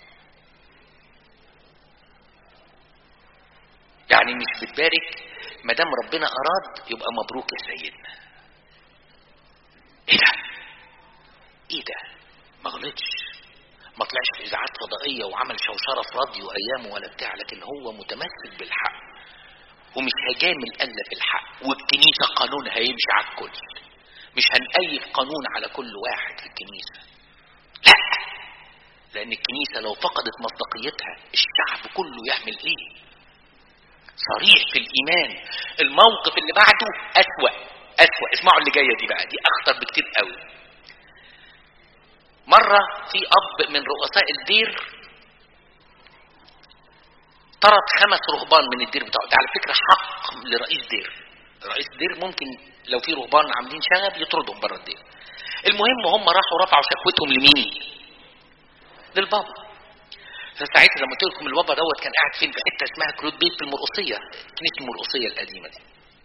يعني مش بتبارك ما دام ربنا اراد يبقى مبروك يا سيدنا. ايه ده؟ ايه ده؟ ما غلطش، ما طلعش في اذاعات فضائيه وعمل شوشره في راديو ايامه ولا بتاع، لكن هو متمسك بالحق ومش هيجامل الا في الحق. والكنيسه قانونها هيمشي على الكل، مش هنأيف قانون على كل واحد في الكنيسه، لا، لان الكنيسه لو فقدت مصداقيتها الشعب كله يعمل ايه؟ صريح في الايمان. الموقف اللي بعده اسوأ اسوأ اسمعوا اللي جايه دي بقى، دي اخطر بكتير قوي. مرة في أب من رؤساء الدير طرد خمس رهبان من الدير بتاعه، ده على فكرة حق لرئيس دير. رئيس الدير ممكن لو في رهبان عاملين شغب يطردهم بره الدير. المهم هم راحوا رفعوا شكوتهم لمين؟ للبابا. فساعتها لما قلت لكم البابا دوت كان قاعد فين؟ في حتة اسمها كلود بيت في المرقصية، كنيسة المرقصية القديمة دي.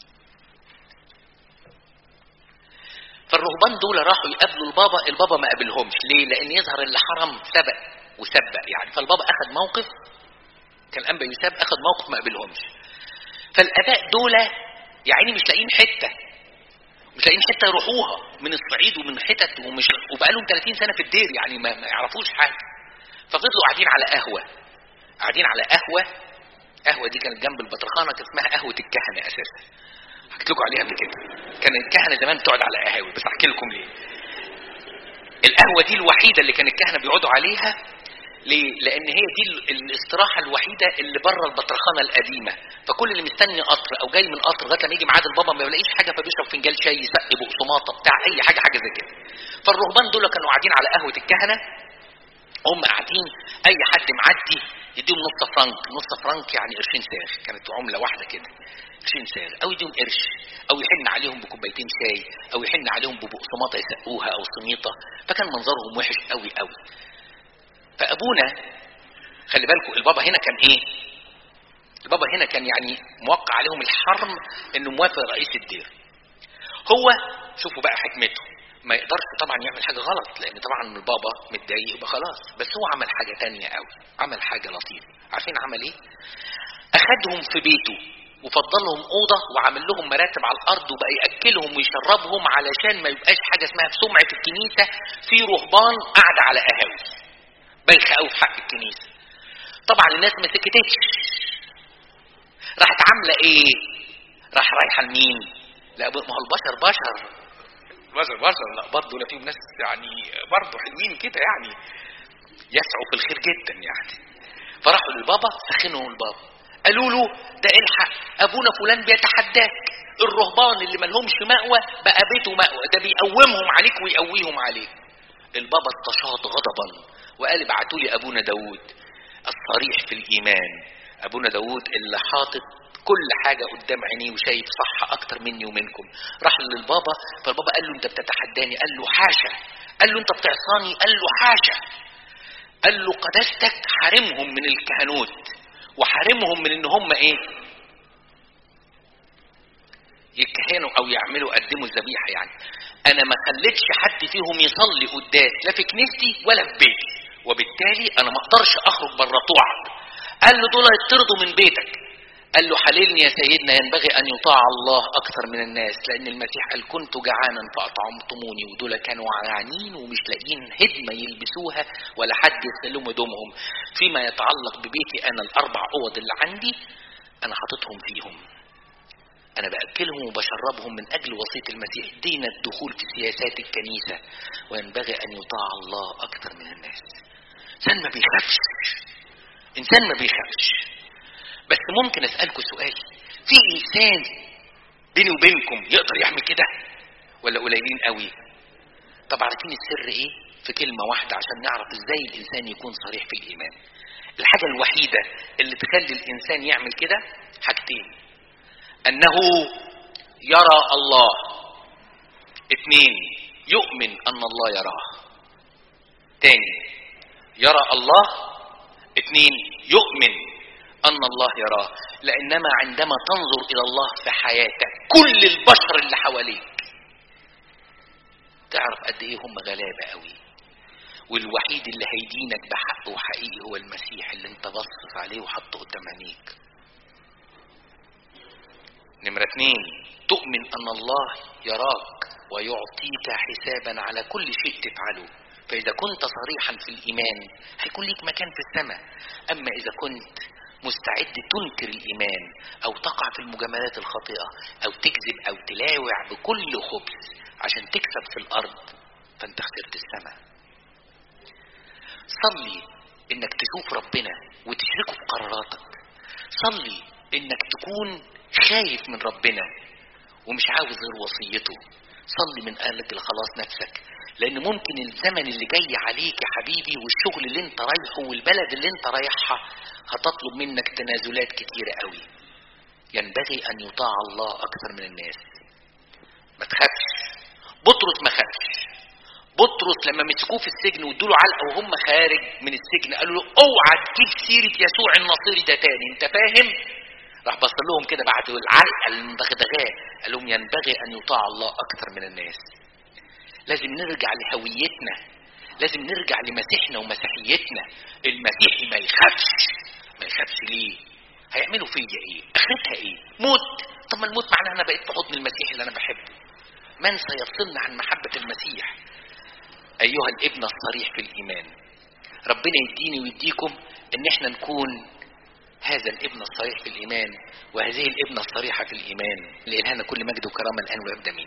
فالرهبان دول راحوا يقابلوا البابا، البابا ما قابلهمش. ليه؟ لان يظهر اللي حرم سبق وسبق يعني، فالبابا اخذ موقف، كان انبا يساب اخذ موقف ما قابلهمش. فالاباء دول يعني مش لاقيين حته، مش لاقيين حته يروحوها من الصعيد ومن حتت، ومش وبقالهم ثلاثين سنه في الدير يعني ما, ما يعرفوش حاجه. ففضلوا قاعدين على قهوه، قاعدين على قهوه. قهوه دي كانت جنب البطرخانه، كانت اسمها قهوه الكهنه اساسا. حكيت لكم عليها قبل كده. كان الكهنه زمان بتقعد على قهاوي، بس احكي لكم ليه. القهوه دي الوحيده اللي كان الكهنه بيقعدوا عليها. ليه؟ لان هي دي الاستراحه الوحيده اللي بره البطرخانه القديمه. فكل اللي مستني قطر او جاي من قطر لغايه لما يجي ميعاد البابا ما بيلاقيش حاجه، فبيشرب فنجان شاي، يسقي بقسماطه بتاع اي حاجه حاجه زي كده. فالرهبان دول كانوا قاعدين على قهوه الكهنه، هم قاعدين اي حد معدي يديهم نص فرنك. نص فرنك يعني قرشين ساغ، كانت عمله واحده كده، قرشين ساغ، او يديهم قرش، او يحن عليهم بكوبايتين شاي، او يحن عليهم ببقسماطه يسقوها او سميطه. فكان منظرهم وحش قوي قوي. فابونا خلي بالكم البابا هنا كان ايه؟ البابا هنا كان يعني موقع عليهم الحرم انه موافق رئيس الدير. هو شوفوا بقى حكمته، ما يقدرش طبعا يعمل حاجه غلط، لان طبعا البابا متضايق يبقى خلاص. بس هو عمل حاجه تانية قوي، عمل حاجه لطيفه. عارفين عمل ايه؟ اخدهم في بيته وفضلهم اوضه وعمل لهم مراتب على الارض، وبقى ياكلهم ويشربهم علشان ما يبقاش حاجه اسمها في سمعه الكنيسه في رهبان قاعده على قهاوي بايخه قوي في حق الكنيسه. طبعا الناس ما سكتتش، راحت عامله ايه؟ راح رايحه لمين؟ لا ما هو البشر بشر بشر بشر لا برضه لا فيهم ناس يعني برضه حلوين كده يعني يسعوا في الخير جدا يعني. فراحوا للبابا سخنوا البابا، قالوا له ده الحق ابونا فلان بيتحداك، الرهبان اللي مالهمش مأوى بقى بيته مأوى، ده بيقومهم عليك ويقويهم عليك. البابا استشاط غضبا وقال ابعتوا لي ابونا داود الصريح في الايمان، ابونا داود اللي حاطط كل حاجه قدام عينيه وشايف صح اكتر مني ومنكم. راح للبابا، فالبابا قال له انت بتتحداني؟ قال له حاشا. قال له انت بتعصاني؟ قال له حاشا. قال له قداستك حارمهم من الكهنوت وحارمهم من ان هم ايه؟ يكهنوا او يعملوا قدموا الذبيحه. يعني انا ما خليتش حد فيهم يصلي قداس لا في كنيستي ولا في بيتي، وبالتالي انا ما اقدرش اخرج بره طوعك. قال له دول يطردوا من بيتك. قال له حللني يا سيدنا، ينبغي ان يطاع الله اكثر من الناس، لان المسيح قال كنت جعانا فاطعمتموني، ودول كانوا جعانين ومش لاقيين هدمه يلبسوها ولا حد يسلموا هدومهم. فيما يتعلق ببيتي انا الاربع اوض اللي عندي انا حاططهم فيهم، انا باكلهم وبشربهم من اجل وصيه المسيح دين الدخول في سياسات الكنيسه، وينبغي ان يطاع الله اكثر من الناس. انسان ما بيخافش، انسان ما بيخافش. بس ممكن اسالكم سؤال، في انسان بيني وبينكم يقدر يعمل كده ولا قليلين قوي؟ طب عارفين السر ايه؟ في كلمه واحده عشان نعرف ازاي الانسان يكون صريح في الايمان. الحاجه الوحيده اللي تخلي الانسان يعمل كده حاجتين: انه يرى الله، اثنين يؤمن ان الله يراه. تاني، يرى الله، اثنين يؤمن ان الله يراه. لانما عندما تنظر الى الله في حياتك كل البشر اللي حواليك تعرف قد ايه هم غلابه قوي، والوحيد اللي هيدينك بحق وحقيقي هو المسيح اللي انت باصص عليه وحطه قدام عينيك. نمرة اثنين، تؤمن ان الله يراك ويعطيك حسابا على كل شيء تفعله. فاذا كنت صريحا في الايمان هيكون ليك مكان في السماء. اما اذا كنت مستعد تنكر الايمان او تقع في المجاملات الخاطئة او تكذب او تلاوع بكل خبث عشان تكسب في الارض، فانت خسرت السماء. صلي انك تشوف ربنا وتشركه في قراراتك. صلي انك تكون خايف من ربنا ومش عاوز غير وصيته. صلي من اجل خلاص نفسك، لان ممكن الزمن اللي جاي عليك يا حبيبي والشغل اللي انت رايحه والبلد اللي انت رايحها هتطلب منك تنازلات كتيرة قوي. ينبغي ان يطاع الله اكثر من الناس. ما تخافش. بطرس ما خافش. بطرس لما مسكوه في السجن وادوا له علقه وهم خارج من السجن قالوا له اوعى تجيب سيره يسوع الناصري ده تاني، انت فاهم؟ راح بص لهم كده بعد العلقه المدغدغاه قال لهم ينبغي ان يطاع الله اكثر من الناس. لازم نرجع لهويتنا، لازم نرجع لمسيحنا ومسيحيتنا. المسيحي ما يخافش. ما يخافش ليه؟ هيعملوا فيا ايه؟ اخرتها ايه؟ موت. طب ما الموت معناه انا بقيت في حضن المسيح اللي انا بحبه. من سيفصلنا عن محبة المسيح؟ أيها الابن الصريح في الإيمان. ربنا يديني ويديكم إن احنا نكون هذا الابن الصريح في الإيمان وهذه الابنة الصريحة في الإيمان. لإلهنا كل مجد وكرامة الآن وأبدا. مين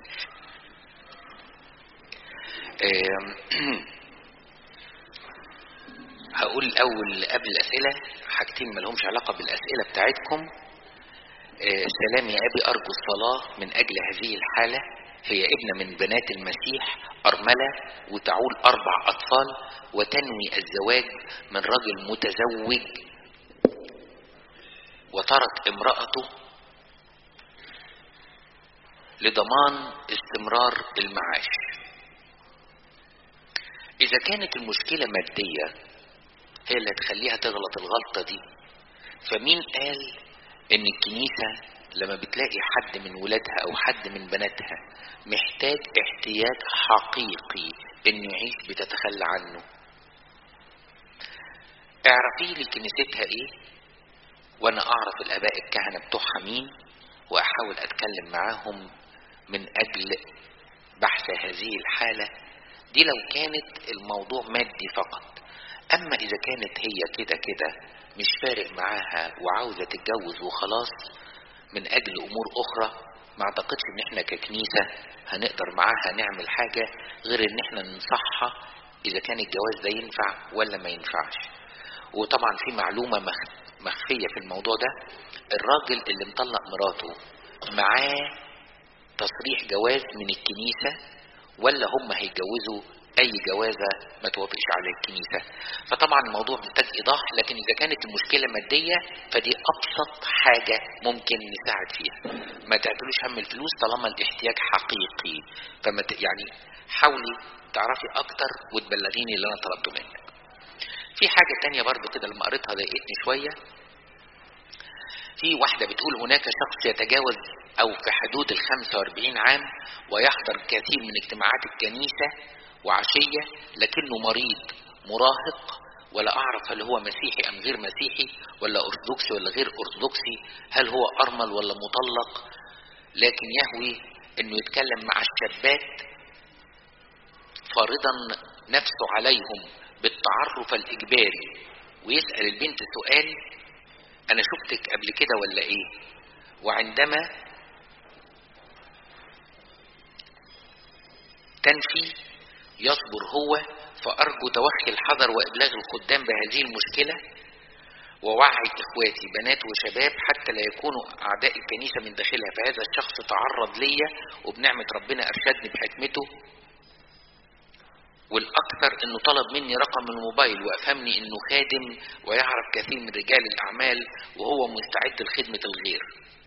هقول الأول قبل الأسئلة حاجتين ما لهمش علاقة بالأسئلة بتاعتكم. سلام يا أبي، أرجو الصلاة من أجل هذه الحالة. هي ابنة من بنات المسيح، أرملة وتعول أربع أطفال، وتنوي الزواج من رجل متزوج، وترك امرأته لضمان استمرار المعاش. إذا كانت المشكلة مادية هي اللي هتخليها تغلط الغلطة دي، فمين قال إن الكنيسة لما بتلاقي حد من ولادها أو حد من بناتها محتاج احتياج حقيقي إنه يعيش بتتخلى عنه؟ اعرفي لي كنيستها إيه، وأنا أعرف الآباء الكهنة بتوعها مين، وأحاول أتكلم معاهم من أجل بحث هذه الحالة دي لو كانت الموضوع مادي فقط. أما إذا كانت هي كده كده مش فارق معاها وعاوزة تتجوز وخلاص من أجل أمور أخرى، ما أعتقدش إن إحنا ككنيسة هنقدر معاها نعمل حاجة غير إن إحنا ننصحها إذا كان الجواز ده ينفع ولا ما ينفعش. وطبعا في معلومة مخفية في الموضوع ده، الراجل اللي مطلق مراته معاه تصريح جواز من الكنيسة ولا هم هيتجوزوا اي جوازة ما توافقش على الكنيسة؟ فطبعا الموضوع محتاج ايضاح، لكن اذا كانت المشكلة مادية فدي ابسط حاجة ممكن نساعد فيها. ما تعتلوش هم الفلوس طالما الاحتياج حقيقي. فما يعني حاولي تعرفي اكتر وتبلغيني اللي انا طلبته منك. في حاجة تانية برضو كده لما قريتها ضايقتني شوية. في واحدة بتقول هناك شخص يتجاوز او في حدود ال خمسة وأربعين عام ويحضر كثير من اجتماعات الكنيسة وعشية، لكنه مريض مراهق، ولا اعرف هل هو مسيحي ام غير مسيحي، ولا ارثوذكسي ولا غير ارثوذكسي، هل هو ارمل ولا مطلق، لكن يهوي انه يتكلم مع الشابات فارضا نفسه عليهم بالتعرف الاجباري، ويسأل البنت سؤال انا شفتك قبل كده ولا ايه، وعندما تنفي يصبر هو. فأرجو توخي الحذر وإبلاغ الخدام بهذه المشكلة، ووعي إخواتي بنات وشباب حتى لا يكونوا أعداء الكنيسة من داخلها. فهذا الشخص تعرض ليا وبنعمة ربنا أرشدني بحكمته، والأكثر أنه طلب مني رقم الموبايل وأفهمني أنه خادم ويعرف كثير من رجال الأعمال وهو مستعد لخدمة الغير.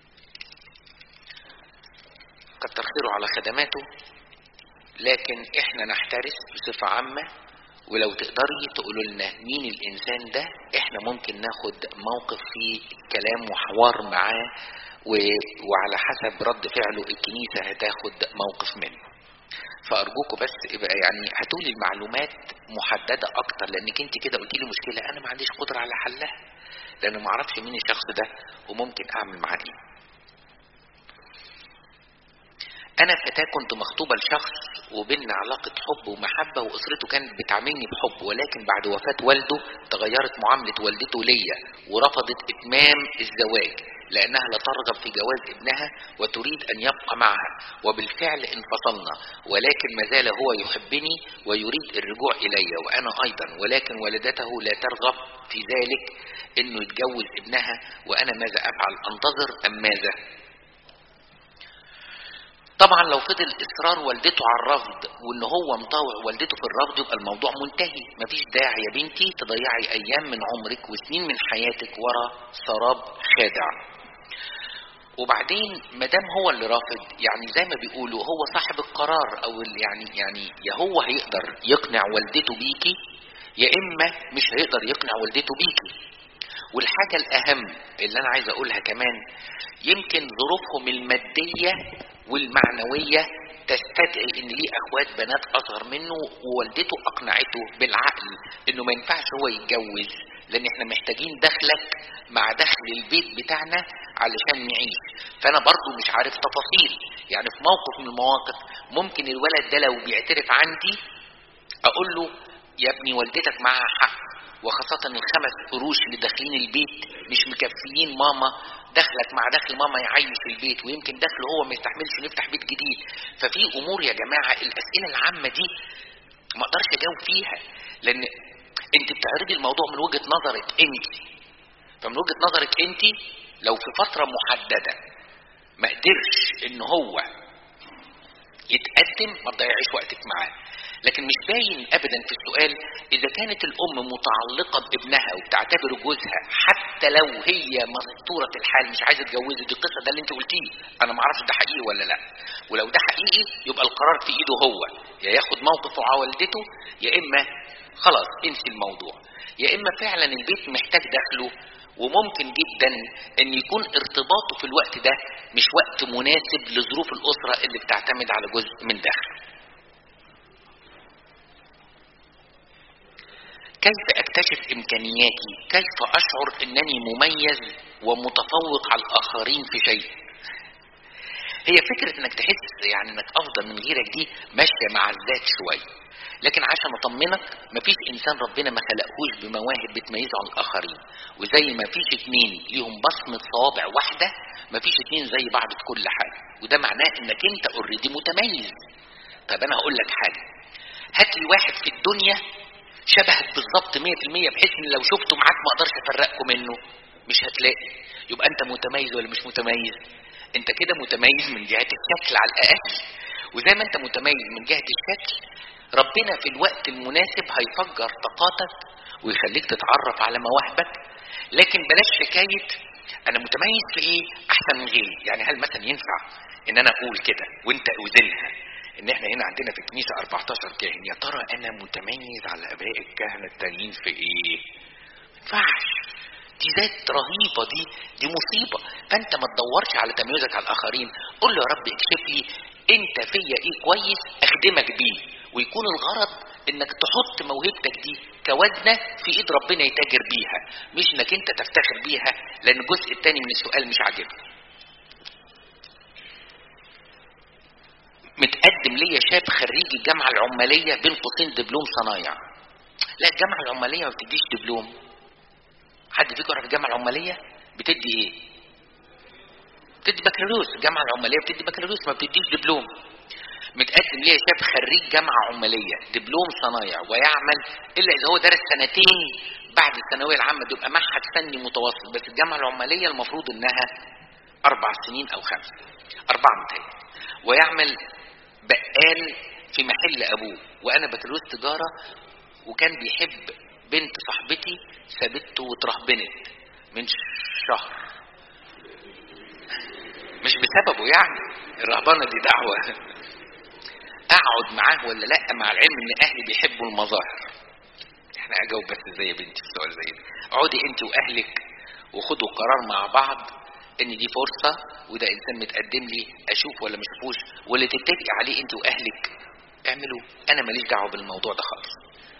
كتر خيره على خدماته، لكن احنا نحترس بصفة عامة. ولو تقدري تقولوا لنا مين الانسان ده، احنا ممكن ناخد موقف في كلام وحوار معاه، وعلى حسب رد فعله الكنيسة هتاخد موقف منه. فارجوكوا بس يبقى يعني هاتولي المعلومات محددة اكتر، لانك انت كده قلتي لي مشكلة انا ما عنديش قدرة على حلها، لان ما اعرفش مين الشخص ده وممكن اعمل معاه ايه. أنا فتاة كنت مخطوبة لشخص وبيننا علاقة حب ومحبة، وأسرته كانت بتعاملني بحب، ولكن بعد وفاة والده تغيرت معاملة والدته ليا ورفضت إتمام الزواج لأنها لا ترغب في جواز ابنها وتريد أن يبقى معها، وبالفعل انفصلنا، ولكن ما زال هو يحبني ويريد الرجوع إلي وأنا أيضا، ولكن والدته لا ترغب في ذلك إنه يتجوز ابنها، وأنا ماذا أفعل؟ أنتظر أم ماذا؟ طبعا لو فضل اصرار والدته على الرفض وان هو مطاوع والدته في الرفض يبقى الموضوع منتهي. مفيش داعي يا بنتي تضيعي ايام من عمرك وسنين من حياتك ورا سراب خادع. وبعدين مادام هو اللي رافض، يعني زي ما بيقولوا هو صاحب القرار، او يعني يعني يا هو هيقدر يقنع والدته بيكي يا اما مش هيقدر يقنع والدته بيكي. والحاجة الاهم اللي انا عايز اقولها كمان، يمكن ظروفهم المادية والمعنوية تستدعي ان ليه اخوات بنات اصغر منه، ووالدته اقنعته بالعقل انه ما ينفعش هو يتجوز لان احنا محتاجين دخلك مع دخل البيت بتاعنا علشان نعيش. فانا برضو مش عارف تفاصيل، يعني في موقف من المواقف ممكن الولد ده لو بيعترف عندي اقول له يا ابني والدتك معاها حق، وخاصة الخمس قروش اللي داخلين البيت مش مكفيين ماما، دخلك مع دخل ماما يعيش البيت، ويمكن دخل هو ما يستحملش نفتح بيت جديد. ففي امور يا جماعة الاسئلة العامة دي ما اقدرش اجاوب فيها، لان انت بتعرضي الموضوع من وجهة نظرك انت. فمن وجهة نظرك انت لو في فترة محددة ما قدرش ان هو يتقدم ما تضيعيش وقتك معاه. لكن مش باين ابدا في السؤال اذا كانت الام متعلقة بابنها وبتعتبر جوزها حتى لو هي مستورة الحال مش عايزة تجوزه. دي القصة ده اللي انت قلتيه، انا ما اعرفش ده حقيقي ولا لا. ولو ده حقيقي يبقى القرار في ايده هو، يا ياخد موقف مع والدته يا اما خلاص انسي الموضوع، يا اما فعلا البيت محتاج دخله. وممكن جدا ان يكون ارتباطه في الوقت ده مش وقت مناسب لظروف الاسرة اللي بتعتمد على جزء من دخله. كيف اكتشف امكانياتي؟ كيف اشعر انني مميز ومتفوق على الاخرين في شيء؟ هي فكرة انك تحس يعني انك افضل من غيرك دي ماشية مع الذات شوية. لكن عشان اطمنك مفيش انسان ربنا ما خلقهوش بمواهب بتميزه عن الاخرين، وزي ما فيش اتنين ليهم بصمة صوابع واحدة مفيش اتنين زي بعض في كل حاجة، وده معناه انك انت اوريدي متميز. طب انا هقول لك حاجة، هات لي واحد في الدنيا شبهك بالظبط مية في المية بحيث ان لو شفته معاك ما اقدرش افرقكم منه، مش هتلاقي. يبقى انت متميز ولا مش متميز؟ انت كده متميز من جهة الشكل على الاقل، وزي ما انت متميز من جهة الشكل ربنا في الوقت المناسب هيفجر طاقاتك ويخليك تتعرف على مواهبك. لكن بلاش حكاية انا متميز في ايه احسن من غيري. يعني هل مثلا ينفع ان انا اقول كده وانت اوزنها ان احنا هنا عندنا في الكنيسة اربعتاشر كاهن، يا ترى انا متميز على اباء الكهنة التانيين في ايه؟ ما ينفعش، دي ذات رهيبة، دي دي مصيبة. فانت ما تدورش على تميزك على الاخرين، قل له يا رب اكشف لي انت فيا ايه كويس اخدمك بيه، ويكون الغرض انك تحط موهبتك دي كوزنة في ايد ربنا يتاجر بيها، مش انك انت تفتخر بيها. لان الجزء الثاني من السؤال مش عاجبني. متقدم ليا شاب خريج الجامعة العمالية بين قوسين دبلوم صنايع. لا الجامعة العمالية ما بتديش دبلوم. حد فيكم يعرف الجامعة العمالية بتدي ايه؟ بتدي بكالوريوس. الجامعة العمالية بتدي بكالوريوس ما بتديش دبلوم. متقدم ليا شاب خريج جامعة عمالية دبلوم صنايع ويعمل الا اذا هو درس سنتين بعد الثانوية العامة بيبقى معهد فني متوسط، بس الجامعة العمالية المفروض انها اربع سنين او خمسة، اربعة متهيألي، ويعمل بقال في محل ابوه. وانا بكالوريوس تجارة، وكان بيحب بنت صاحبتي سابته وترهبنت من شهر، مش بسببه يعني، الرهبانة دي دعوة. اقعد معاه ولا لا؟ مع العلم ان اهلي بيحبوا المظاهر. احنا اجاوب بس زي يا بنتي في سؤال زي ده. اقعدي انت واهلك وخدوا قرار مع بعض ان دي فرصة وده انسان متقدم لي اشوف ولا مش اشوفوش، واللي تتفقي عليه انت واهلك اعملوا، انا ماليش دعوة بالموضوع ده خالص.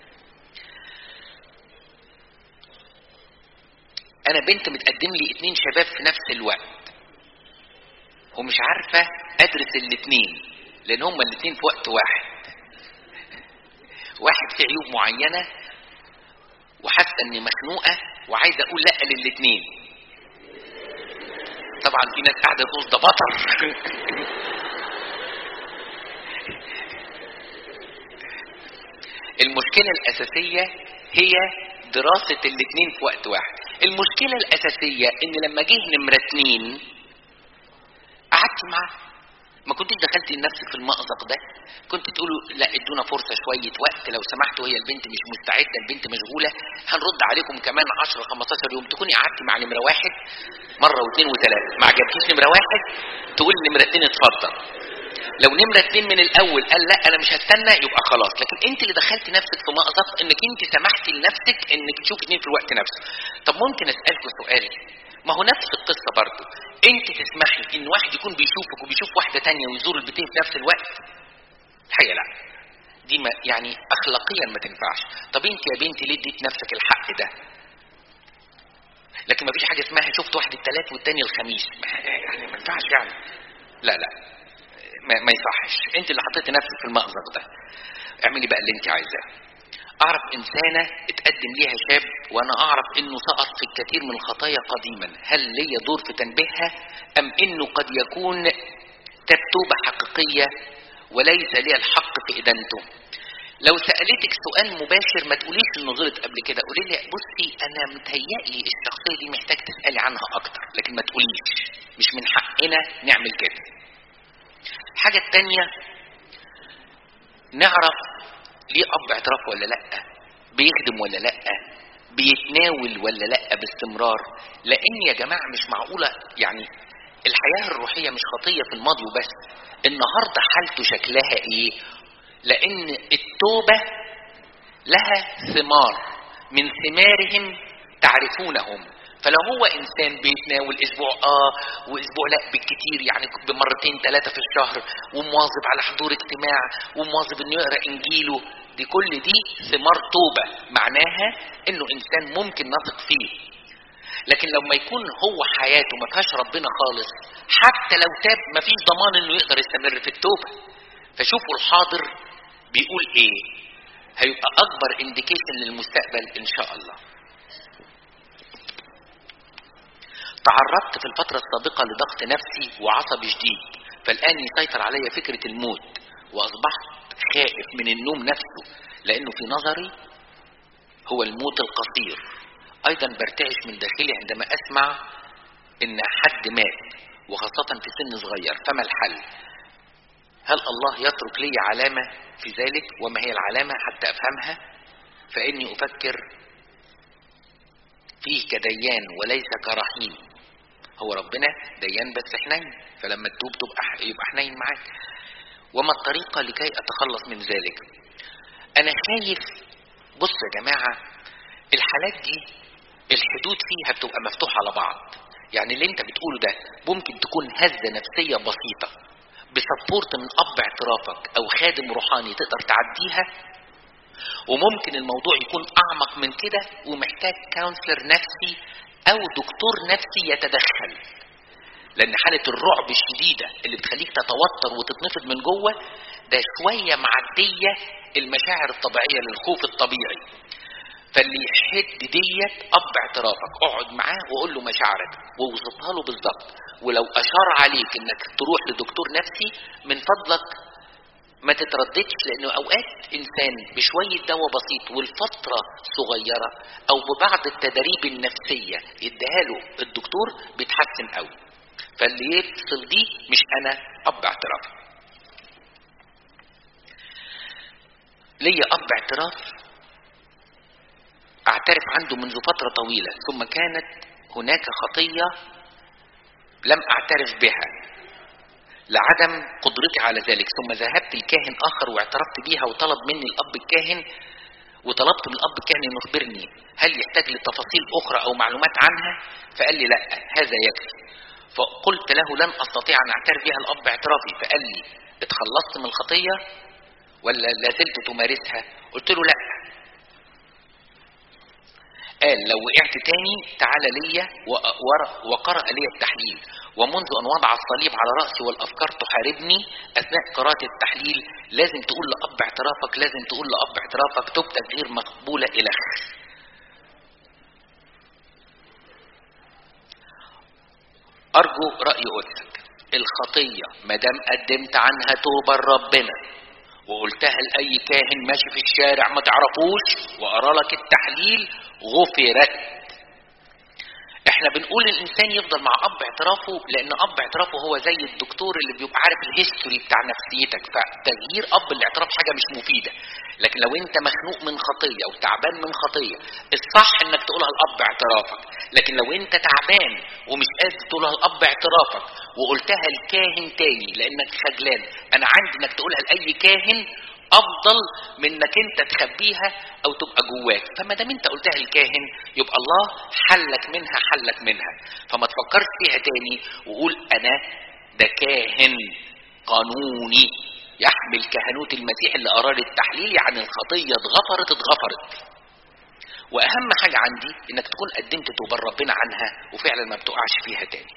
انا بنت متقدم لي اتنين شباب في نفس الوقت ومش عارفة ادرس الاتنين لان هما الاتنين في وقت واحد. واحد فيه عيوب معينة وحاسة اني مخنوقة وعايزة اقول لا للاتنين. طبعا في ناس قاعدة تقول ده بطل. المشكلة الاساسية هي دراسة الاتنين في وقت واحد. المشكلة الاساسية ان لما جه نمرة اتنين قعدت معاه، ما كنتش دخلت لنفسك في المأزق ده، كنت تقولوا لا ادونا فرصة شوية وقت لو سمحتوا، هي البنت مش مستعدة، البنت مشغولة، هنرد عليكم كمان عشرة خمستاشر يوم. تكوني قعدتي مع نمرة واحد مرة واثنين وثلاثة، ما عجبتيش نمرة واحد تقول نمرة اتنين اتفضل. لو نمرة اتنين من الاول قال لا انا مش هستنى يبقى خلاص. لكن انت اللي دخلتي نفسك في مأزق انك انت سمحتي لنفسك انك تشوفي اتنين في الوقت نفسه. طب ممكن اسألكم سؤال؟ ما هو نفس القصة برضو، انت تسمحي ان واحد يكون بيشوفك وبيشوف واحدة تانية ويزور البيتين في نفس الوقت؟ الحقيقة لا، دي ما يعني اخلاقيا ما تنفعش. طب انت يا بنتي ليه اديت نفسك الحق ده؟ لكن ما فيش حاجه اسمها شفت واحد الثلاث والتاني الخميس، يعني ما ينفعش يعني. لا لا ما, ما يصحش. انت اللي حطيتي نفسك في المأزق ده، اعملي بقى اللي انت عايزاه. اعرف انسانه اتقدم ليها شاب وانا اعرف انه سقط في الكثير من الخطايا قديما، هل لي دور في تنبيهها ام انه قد يكون تاب توبه حقيقيه وليس لي الحق في ادانته؟ لو سالتك سؤال مباشر ما تقوليش انه غلط قبل كده، قولي لي بصي انا متهيألي الشخصيه دي محتاج تسالي عنها اكتر، لكن ما تقوليش مش من حقنا نعمل كده. الحاجه الثانيه نعرف ليه اب اعتراف ولا لا، بيخدم ولا لا، بيتناول ولا لا باستمرار. لان يا جماعه مش معقوله يعني الحياه الروحيه مش خطيه في الماضي وبس، النهارده حالته شكلها ايه؟ لان التوبه لها ثمار من ثمارهم تعرفونهم. فلو هو انسان بيتناول اسبوع اه واسبوع لا بالكتير، يعني بمرتين ثلاثه في الشهر، ومواظب على حضور اجتماع، ومواظب انه يقرا انجيله، دي كل دي ثمار توبه، معناها انه انسان ممكن نثق فيه. لكن لما يكون هو حياته ما فيهاش ربنا خالص، حتى لو تاب ما فيش ضمان انه يقدر يستمر في التوبه. فشوفوا الحاضر بيقول ايه، هيبقى اكبر انديكيشن للمستقبل ان شاء الله. تعرضت في الفترة السابقة لضغط نفسي وعصبي شديد، فالآن يسيطر علي فكرة الموت، وأصبحت خائف من النوم نفسه لأنه في نظري هو الموت القصير. أيضا برتعش من داخلي عندما أسمع إن حد مات وخاصة في سن صغير، فما الحل؟ هل الله يترك لي علامة في ذلك؟ وما هي العلامة حتى أفهمها؟ فإني أفكر فيه كديان وليس كرحيم. هو ربنا ديان بس حنين، فلما تتوب تبقى يبقى حنين معاك. وما الطريقة لكي أتخلص من ذلك؟ أنا خايف. بص يا جماعة، الحالات دي الحدود فيها بتبقى مفتوحة على بعض. يعني اللي انت بتقوله ده ممكن تكون هزة نفسية بسيطة بسبورت من أب اعترافك أو خادم روحاني تقدر تعديها، وممكن الموضوع يكون أعمق من كده ومحتاج كونسلر نفسي أو دكتور نفسي يتدخل. لأن حالة الرعب الشديدة اللي بتخليك تتوتر وتتنفض من جوه ده شوية معدية المشاعر الطبيعية للخوف الطبيعي. فاللي يحد ديت أب اعترافك، اقعد معاه وقول له مشاعرك ووصفها له بالظبط. ولو أشار عليك إنك تروح لدكتور نفسي من فضلك ما تترددش، لأنه أوقات إنسان بشوية دواء بسيط والفترة صغيرة أو ببعض التدريب النفسية يديها له الدكتور بيتحسن قوي. فاللي يفصل دي مش أنا أب اعتراف. ليا أب اعتراف أعترف عنده منذ فترة طويلة، ثم كانت هناك خطية لم أعترف بها لعدم قدرتي على ذلك، ثم ذهبت لكاهن آخر واعترفت بيها وطلب مني الأب الكاهن وطلبت من الأب الكاهن أن يخبرني هل يحتاج لتفاصيل أخرى أو معلومات عنها، فقال لي لا هذا يكفي. فقلت له لن أستطيع أن أعترف بها الأب اعترافي، فقال لي اتخلصت من الخطية ولا لازلت تمارسها؟ قلت له لا. قال لو وقعت تاني تعال لي وقرأ لي التحليل، ومنذ أن وضع الصليب على رأسي والأفكار تحاربني أثناء قراءة التحليل لازم تقول لأب اعترافك، لازم تقول لأب اعترافك توبتك غير مقبولة إلى آخره. أرجو رأي قدسك، الخطية مدام قدمت عنها توبة لربنا وقلتها لأي كاهن ماشي في الشارع ما تعرفوش وقرأ لك التحليل غفرت. احنا بنقول الانسان يفضل مع اب اعترافه لان اب اعترافه هو زي الدكتور اللي بيبقى عارف الهيستوري بتاع نفسيتك، فتغيير اب الاعتراف حاجه مش مفيده. لكن لو انت مخنوق من خطيه وتعبان من خطيه الصح انك تقولها لاب اعترافك. لكن لو انت تعبان ومش قادر تقولها لاب اعترافك وقلتها لكاهن تاني لانك خجلان، انا عندي انك تقولها لاي كاهن افضل من انك انت تخبيها او تبقى جواك. فما دام انت قلتها للكاهن يبقى الله حلك منها حلك منها، فما تفكرش فيها تاني وقول انا ده كاهن قانوني يحمل كهنوت المسيح اللي قرار التحليل، يعني الخطيه اتغفرت اتغفرت. واهم حاجة عندي انك تكون قدمت توبة ربنا عنها وفعلا ما بتقعش فيها تاني.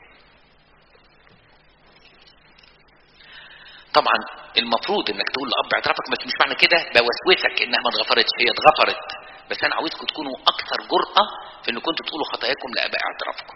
طبعا المفروض انك تقول لأب اعترافك، بس مش معنى كده بوسوسك انها ما اتغفرتش، هي اتغفرت، بس انا عاوزكم تكونوا اكثر جرأة في ان كنتوا تقولوا خطاياكم لآباء اعترافكم.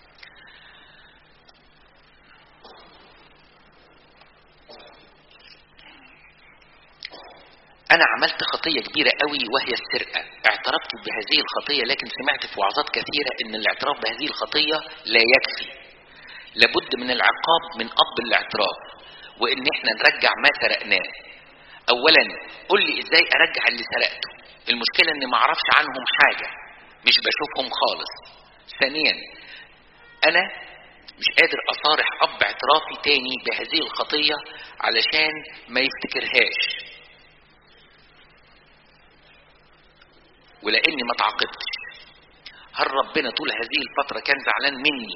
انا عملت خطية كبيرة قوي وهي السرقة، اعترفت بهذه الخطية، لكن سمعت في وعظات كثيرة ان الاعتراف بهذه الخطية لا يكفي، لابد من العقاب من اب الاعتراف، وان احنا نرجع ما سرقناه. اولا قل لي ازاي ارجع اللي سرقته؟ المشكلة اني ما اعرفش عنهم حاجة، مش بشوفهم خالص. ثانيا انا مش قادر اصارح اب اعترافي تاني بهذه الخطية علشان ما يفتكرهاش، ولاني ما تعاقبتش. هل ربنا طول هذه الفترة كان زعلان مني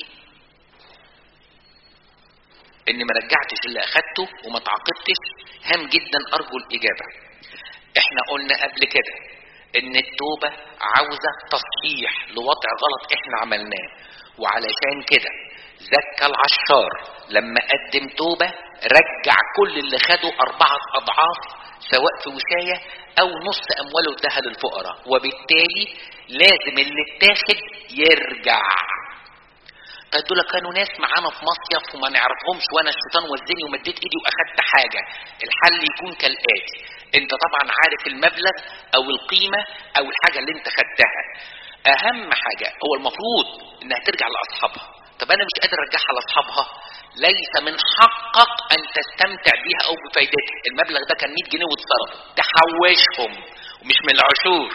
اني ما رجعتش اللي اخدته وما تعاقبتش؟ هام جدا ارجو الاجابة. احنا قلنا قبل كده ان التوبة عاوزة تصحيح لوضع غلط احنا عملناه، وعلشان كده زكى العشار لما قدم توبة رجع كل اللي خده اربعة اضعاف، سواء في وشاية او نص امواله اداها للفقراء، وبالتالي لازم اللي اتاخد يرجع. طيب دول كانوا ناس معانا في مصيف وما نعرفهمش، وانا الشيطان وزني ومديت ايدي واخدت حاجة. الحل يكون كالاتي: انت طبعا عارف المبلغ او القيمة او الحاجة اللي انت خدتها، اهم حاجة هو المفروض انها ترجع لاصحابها. طب انا مش قادر ارجعها لاصحابها، ليس من حقك ان تستمتع بيها او بفايدتها. المبلغ ده كان مية جنيه واتصرفوا، تحوشهم ومش من العشور،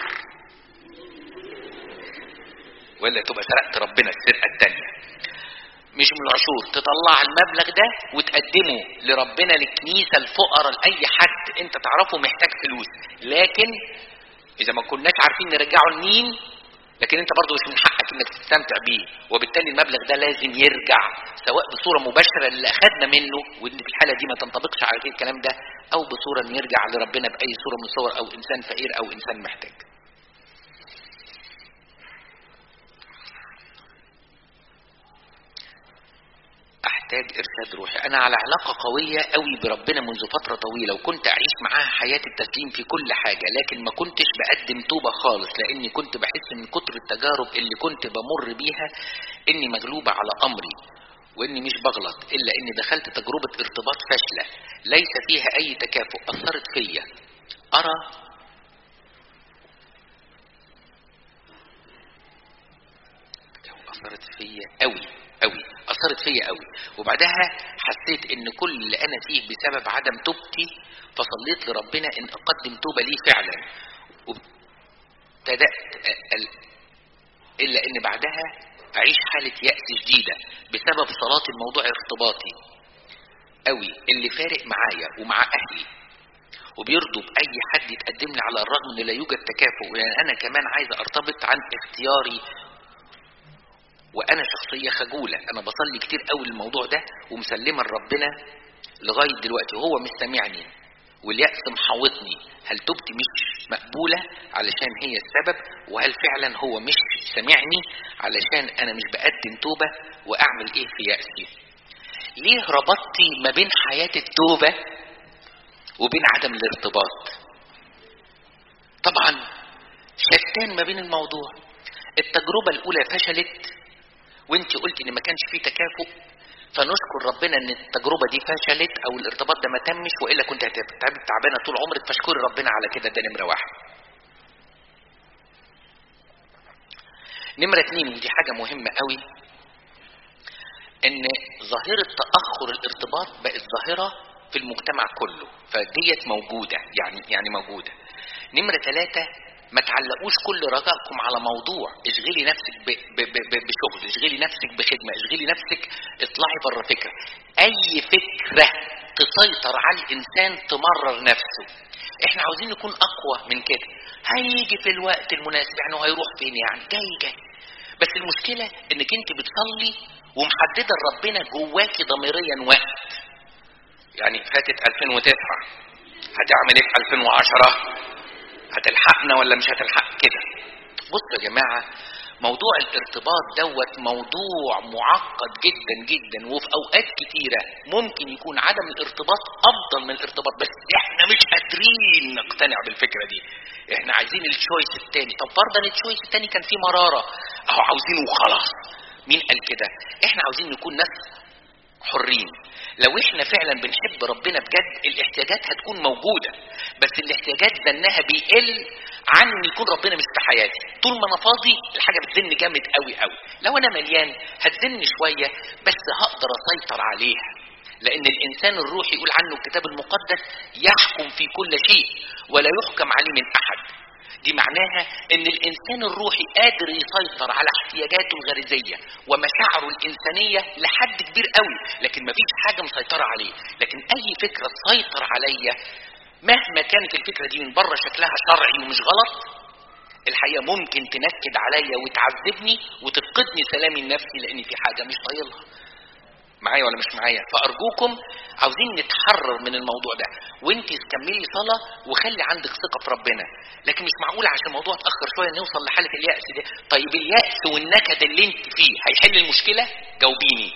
ولا تبقى سرقت ربنا السرقة التانية. مش من العشور، تطلع المبلغ ده وتقدمه لربنا، للكنيسة، الفقراء، لأي حد انت تعرفه محتاج فلوس. لكن اذا ما كناش عارفين نرجعه لمين، لكن انت برضو مش من حقك انك تستمتع بيه، وبالتالي المبلغ ده لازم يرجع، سواء بصورة مباشرة اللي اخدنا منه، وان في الحالة دي ما تنطبقش على الكلام ده، او بصورة ان يرجع لربنا بأي صورة من الصور، او انسان فقير او انسان محتاج. احتاج ارشاد روحي. انا على علاقة قوية قوي بربنا منذ فترة طويلة، وكنت اعيش معاه حياة التسليم في كل حاجة، لكن ما كنتش بقدم توبة خالص، لاني كنت بحس من كتر التجارب اللي كنت بمر بيها اني مغلوبة على امري، واني مش بغلط، الا اني دخلت تجربة ارتباط فاشلة ليس فيها اي تكافؤ، اثرت فيا. ارى اثرت فيا قوي قوي اثرت فيا قوي وبعدها حسيت ان كل اللي انا فيه بسبب عدم توبتي، فصليت لربنا ان اقدم توبة لي فعلا، وابتدأت الا ان بعدها اعيش حالة يأس شديدة بسبب صلاة الموضوع ارتباطي قوي اللي فارق معايا ومع اهلي، وبيرضوا باي حد يتقدم لي على الرغم ان لا يوجد تكافؤ، يعني انا كمان عايز ارتبط عن اختياري، وانا شخصية خجولة. انا بصلي كتير قوي الموضوع ده ومسلمة لربنا لغاية دلوقتي، وهو مش سامعني، واليأس محاوطني. هل توبتي مش مقبولة علشان هي السبب؟ وهل فعلا هو مش سامعني علشان انا مش بقدم توبة؟ واعمل ايه في يأسي؟ ليه ربطتي ما بين حياة التوبة وبين عدم الارتباط؟ طبعا شتان ما بين الموضوع. التجربة الاولى فشلت وانت قلت ان ما كانش فيه تكافؤ، فنشكر ربنا ان التجربة دي فشلت او الارتباط ده ما تمش، وإلا كنت هتبقى تعبانة طول عمرك، فاشكري ربنا على كده. ده نمرة واحد. نمرة اتنين، ودي حاجة مهمة قوي، ان ظاهرة تأخر الارتباط بقت ظاهرة في المجتمع كله، فديت موجودة، يعني يعني موجودة. نمرة ثلاثة، ما تعلقوش كل رجائكم على موضوع، اشغلي نفسك ب ب ب بشغل، اشغلي نفسك بخدمة، اشغلي نفسك، اطلعي بره فكرة. اي فكرة تسيطر على الانسان تمرر نفسه. احنا عاوزين نكون اقوى من كده. هيجي في الوقت المناسب، يعني هيروح فين؟ يعني جاي جاي. بس المشكلة انك انت بتصلي ومحددة ربنا جواكي ضميريا وقت، يعني فاتت ألفين وتسعة، هتعمل ايه في ألفين وعشرة؟ هتلحقنا ولا مش هتلحق كده؟ بصوا يا جماعة، موضوع الارتباط دوت موضوع معقد جدا جدا، وفي اوقات كتيرة ممكن يكون عدم الارتباط افضل من الارتباط، بس احنا مش قادرين نقتنع بالفكرة دي. احنا عايزين التشويس التاني. طب فرضا التشويس التاني كان فيه مرارة، اهو عاوزينه وخلاص. مين قال كده؟ احنا عاوزين نكون ناس حرين. لو احنا فعلا بنحب ربنا بجد الاحتياجات هتكون موجودة، بس الاحتياجات ذنها بيقل عن ان يكون ربنا مش في حياتي. طول ما انا فاضي الحاجة بتزن جامد قوي قوي، لو انا مليان هتزن شوية بس هقدر اسيطر عليها، لان الانسان الروحي يقول عنه الكتاب المقدس يحكم في كل شيء ولا يحكم عليه من احد. دي معناها ان الانسان الروحي قادر يسيطر على احتياجاته الغريزية ومشاعره الانسانية لحد كبير قوي، لكن مفيش حاجة مسيطرة عليه. لكن اي فكرة تسيطر عليا مهما كانت الفكرة دي من بره شكلها شرعي ومش غلط، الحقيقة ممكن تنكد عليا وتعذبني وتفقدني سلامي النفسي لان في حاجة مش طايلها. معايا ولا مش معايا؟ فارجوكم عاوزين نتحرر من الموضوع ده، وانت كملي صلاة وخلي عندك ثقة في ربنا. لكن مش معقول عشان الموضوع اتأخر شوية نوصل لحالة اليأس ده. طيب اليأس والنكد اللي انت فيه هيحل المشكلة؟ جاوبيني.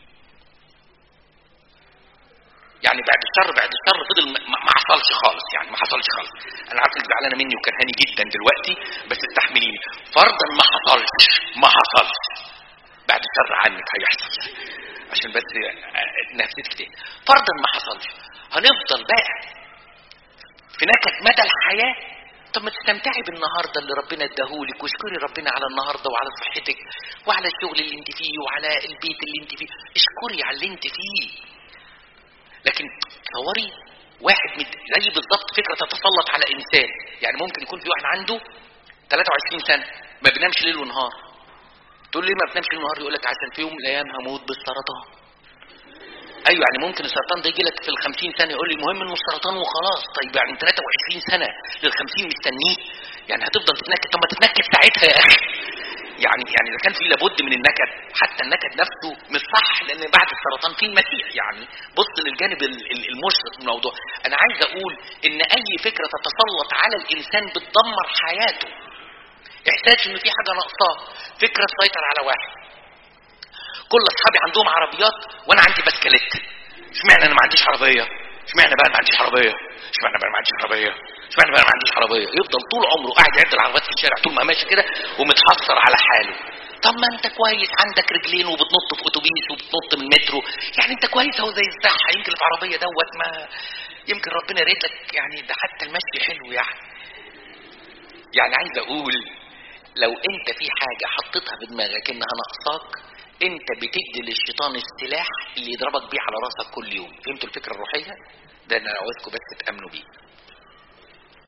يعني بعد الشر بعد الشر فضل ما, ما حصلش خالص، يعني ما حصلش خالص. انا عارف انك زعلانه مني وكرهاني جدا دلوقتي، بس استحمليني. فرضا ما حصلش ما حصلش بعد الشر عنك هيحصل، عشان بس نفسيتك كتير. فرضا ما حصلش، هنفضل بقى في نكد مدى الحياه؟ طب ما تستمتعي بالنهارده اللي ربنا اداهولك، واشكري ربنا على النهارده وعلى صحتك وعلى الشغل اللي انت فيه وعلى البيت اللي انت فيه. اشكري على اللي انت فيه. لكن تصوري واحد زي بالظبط فكره تتسلط على انسان. يعني ممكن يكون في واحد عنده ثلاثة وعشرين سنه ما بينامش ليل ونهار. تقول لي ما بتنامش ليل ونهار؟ يقول لك عشان في يوم من الايام هموت بالسرطان. ايوه، يعني ممكن السرطان ده يجي لك في الخمسين سنه، يقول لي المهم انه السرطان وخلاص. طيب يعني ثلاثة وعشرين سنه للخمسين مستنيه، يعني هتفضل تتنكد؟ طب ما تتنكد ساعتها يا اخي. يعني يعني اذا كان في لابد من النكد، حتى النكد نفسه مش صح، لان بعد السرطان في المسيح. يعني بص للجانب المشرق من الموضوع. انا عايز اقول ان اي فكره تتسلط على الانسان بتدمر حياته. احساس ان في حاجه ناقصاه، فكره تسيطر على واحد. كل اصحابي عندهم عربيات وانا عندي بسكليت، اشمعنى انا ما عنديش عربيه؟ اشمعنى بقى ما عنديش عربيه؟ اشمعنى بقى ما عنديش عربيه؟ اشمعنى بقى ما عنديش عربيه؟ يفضل طول عمره قاعد يعد العربيات في الشارع طول ما ماشي كده ومتحسر على حاله. طب ما انت كويس، عندك رجلين وبتنط في اتوبيس وبتنط من مترو، يعني انت كويس اهو زي الصحه. يمكن في عربيه دوت ما يمكن ربنا يريد لك، يعني ده حتى المشي حلو. يعني يعني عايز اقول لو انت في حاجه حطيتها في دماغك انها ناقصاك، انت بتدي للشيطان السلاح اللي يضربك بيه على راسك كل يوم. فهمتوا الفكره الروحيه؟ ده انا عاوزكم بس تامنوا بيه.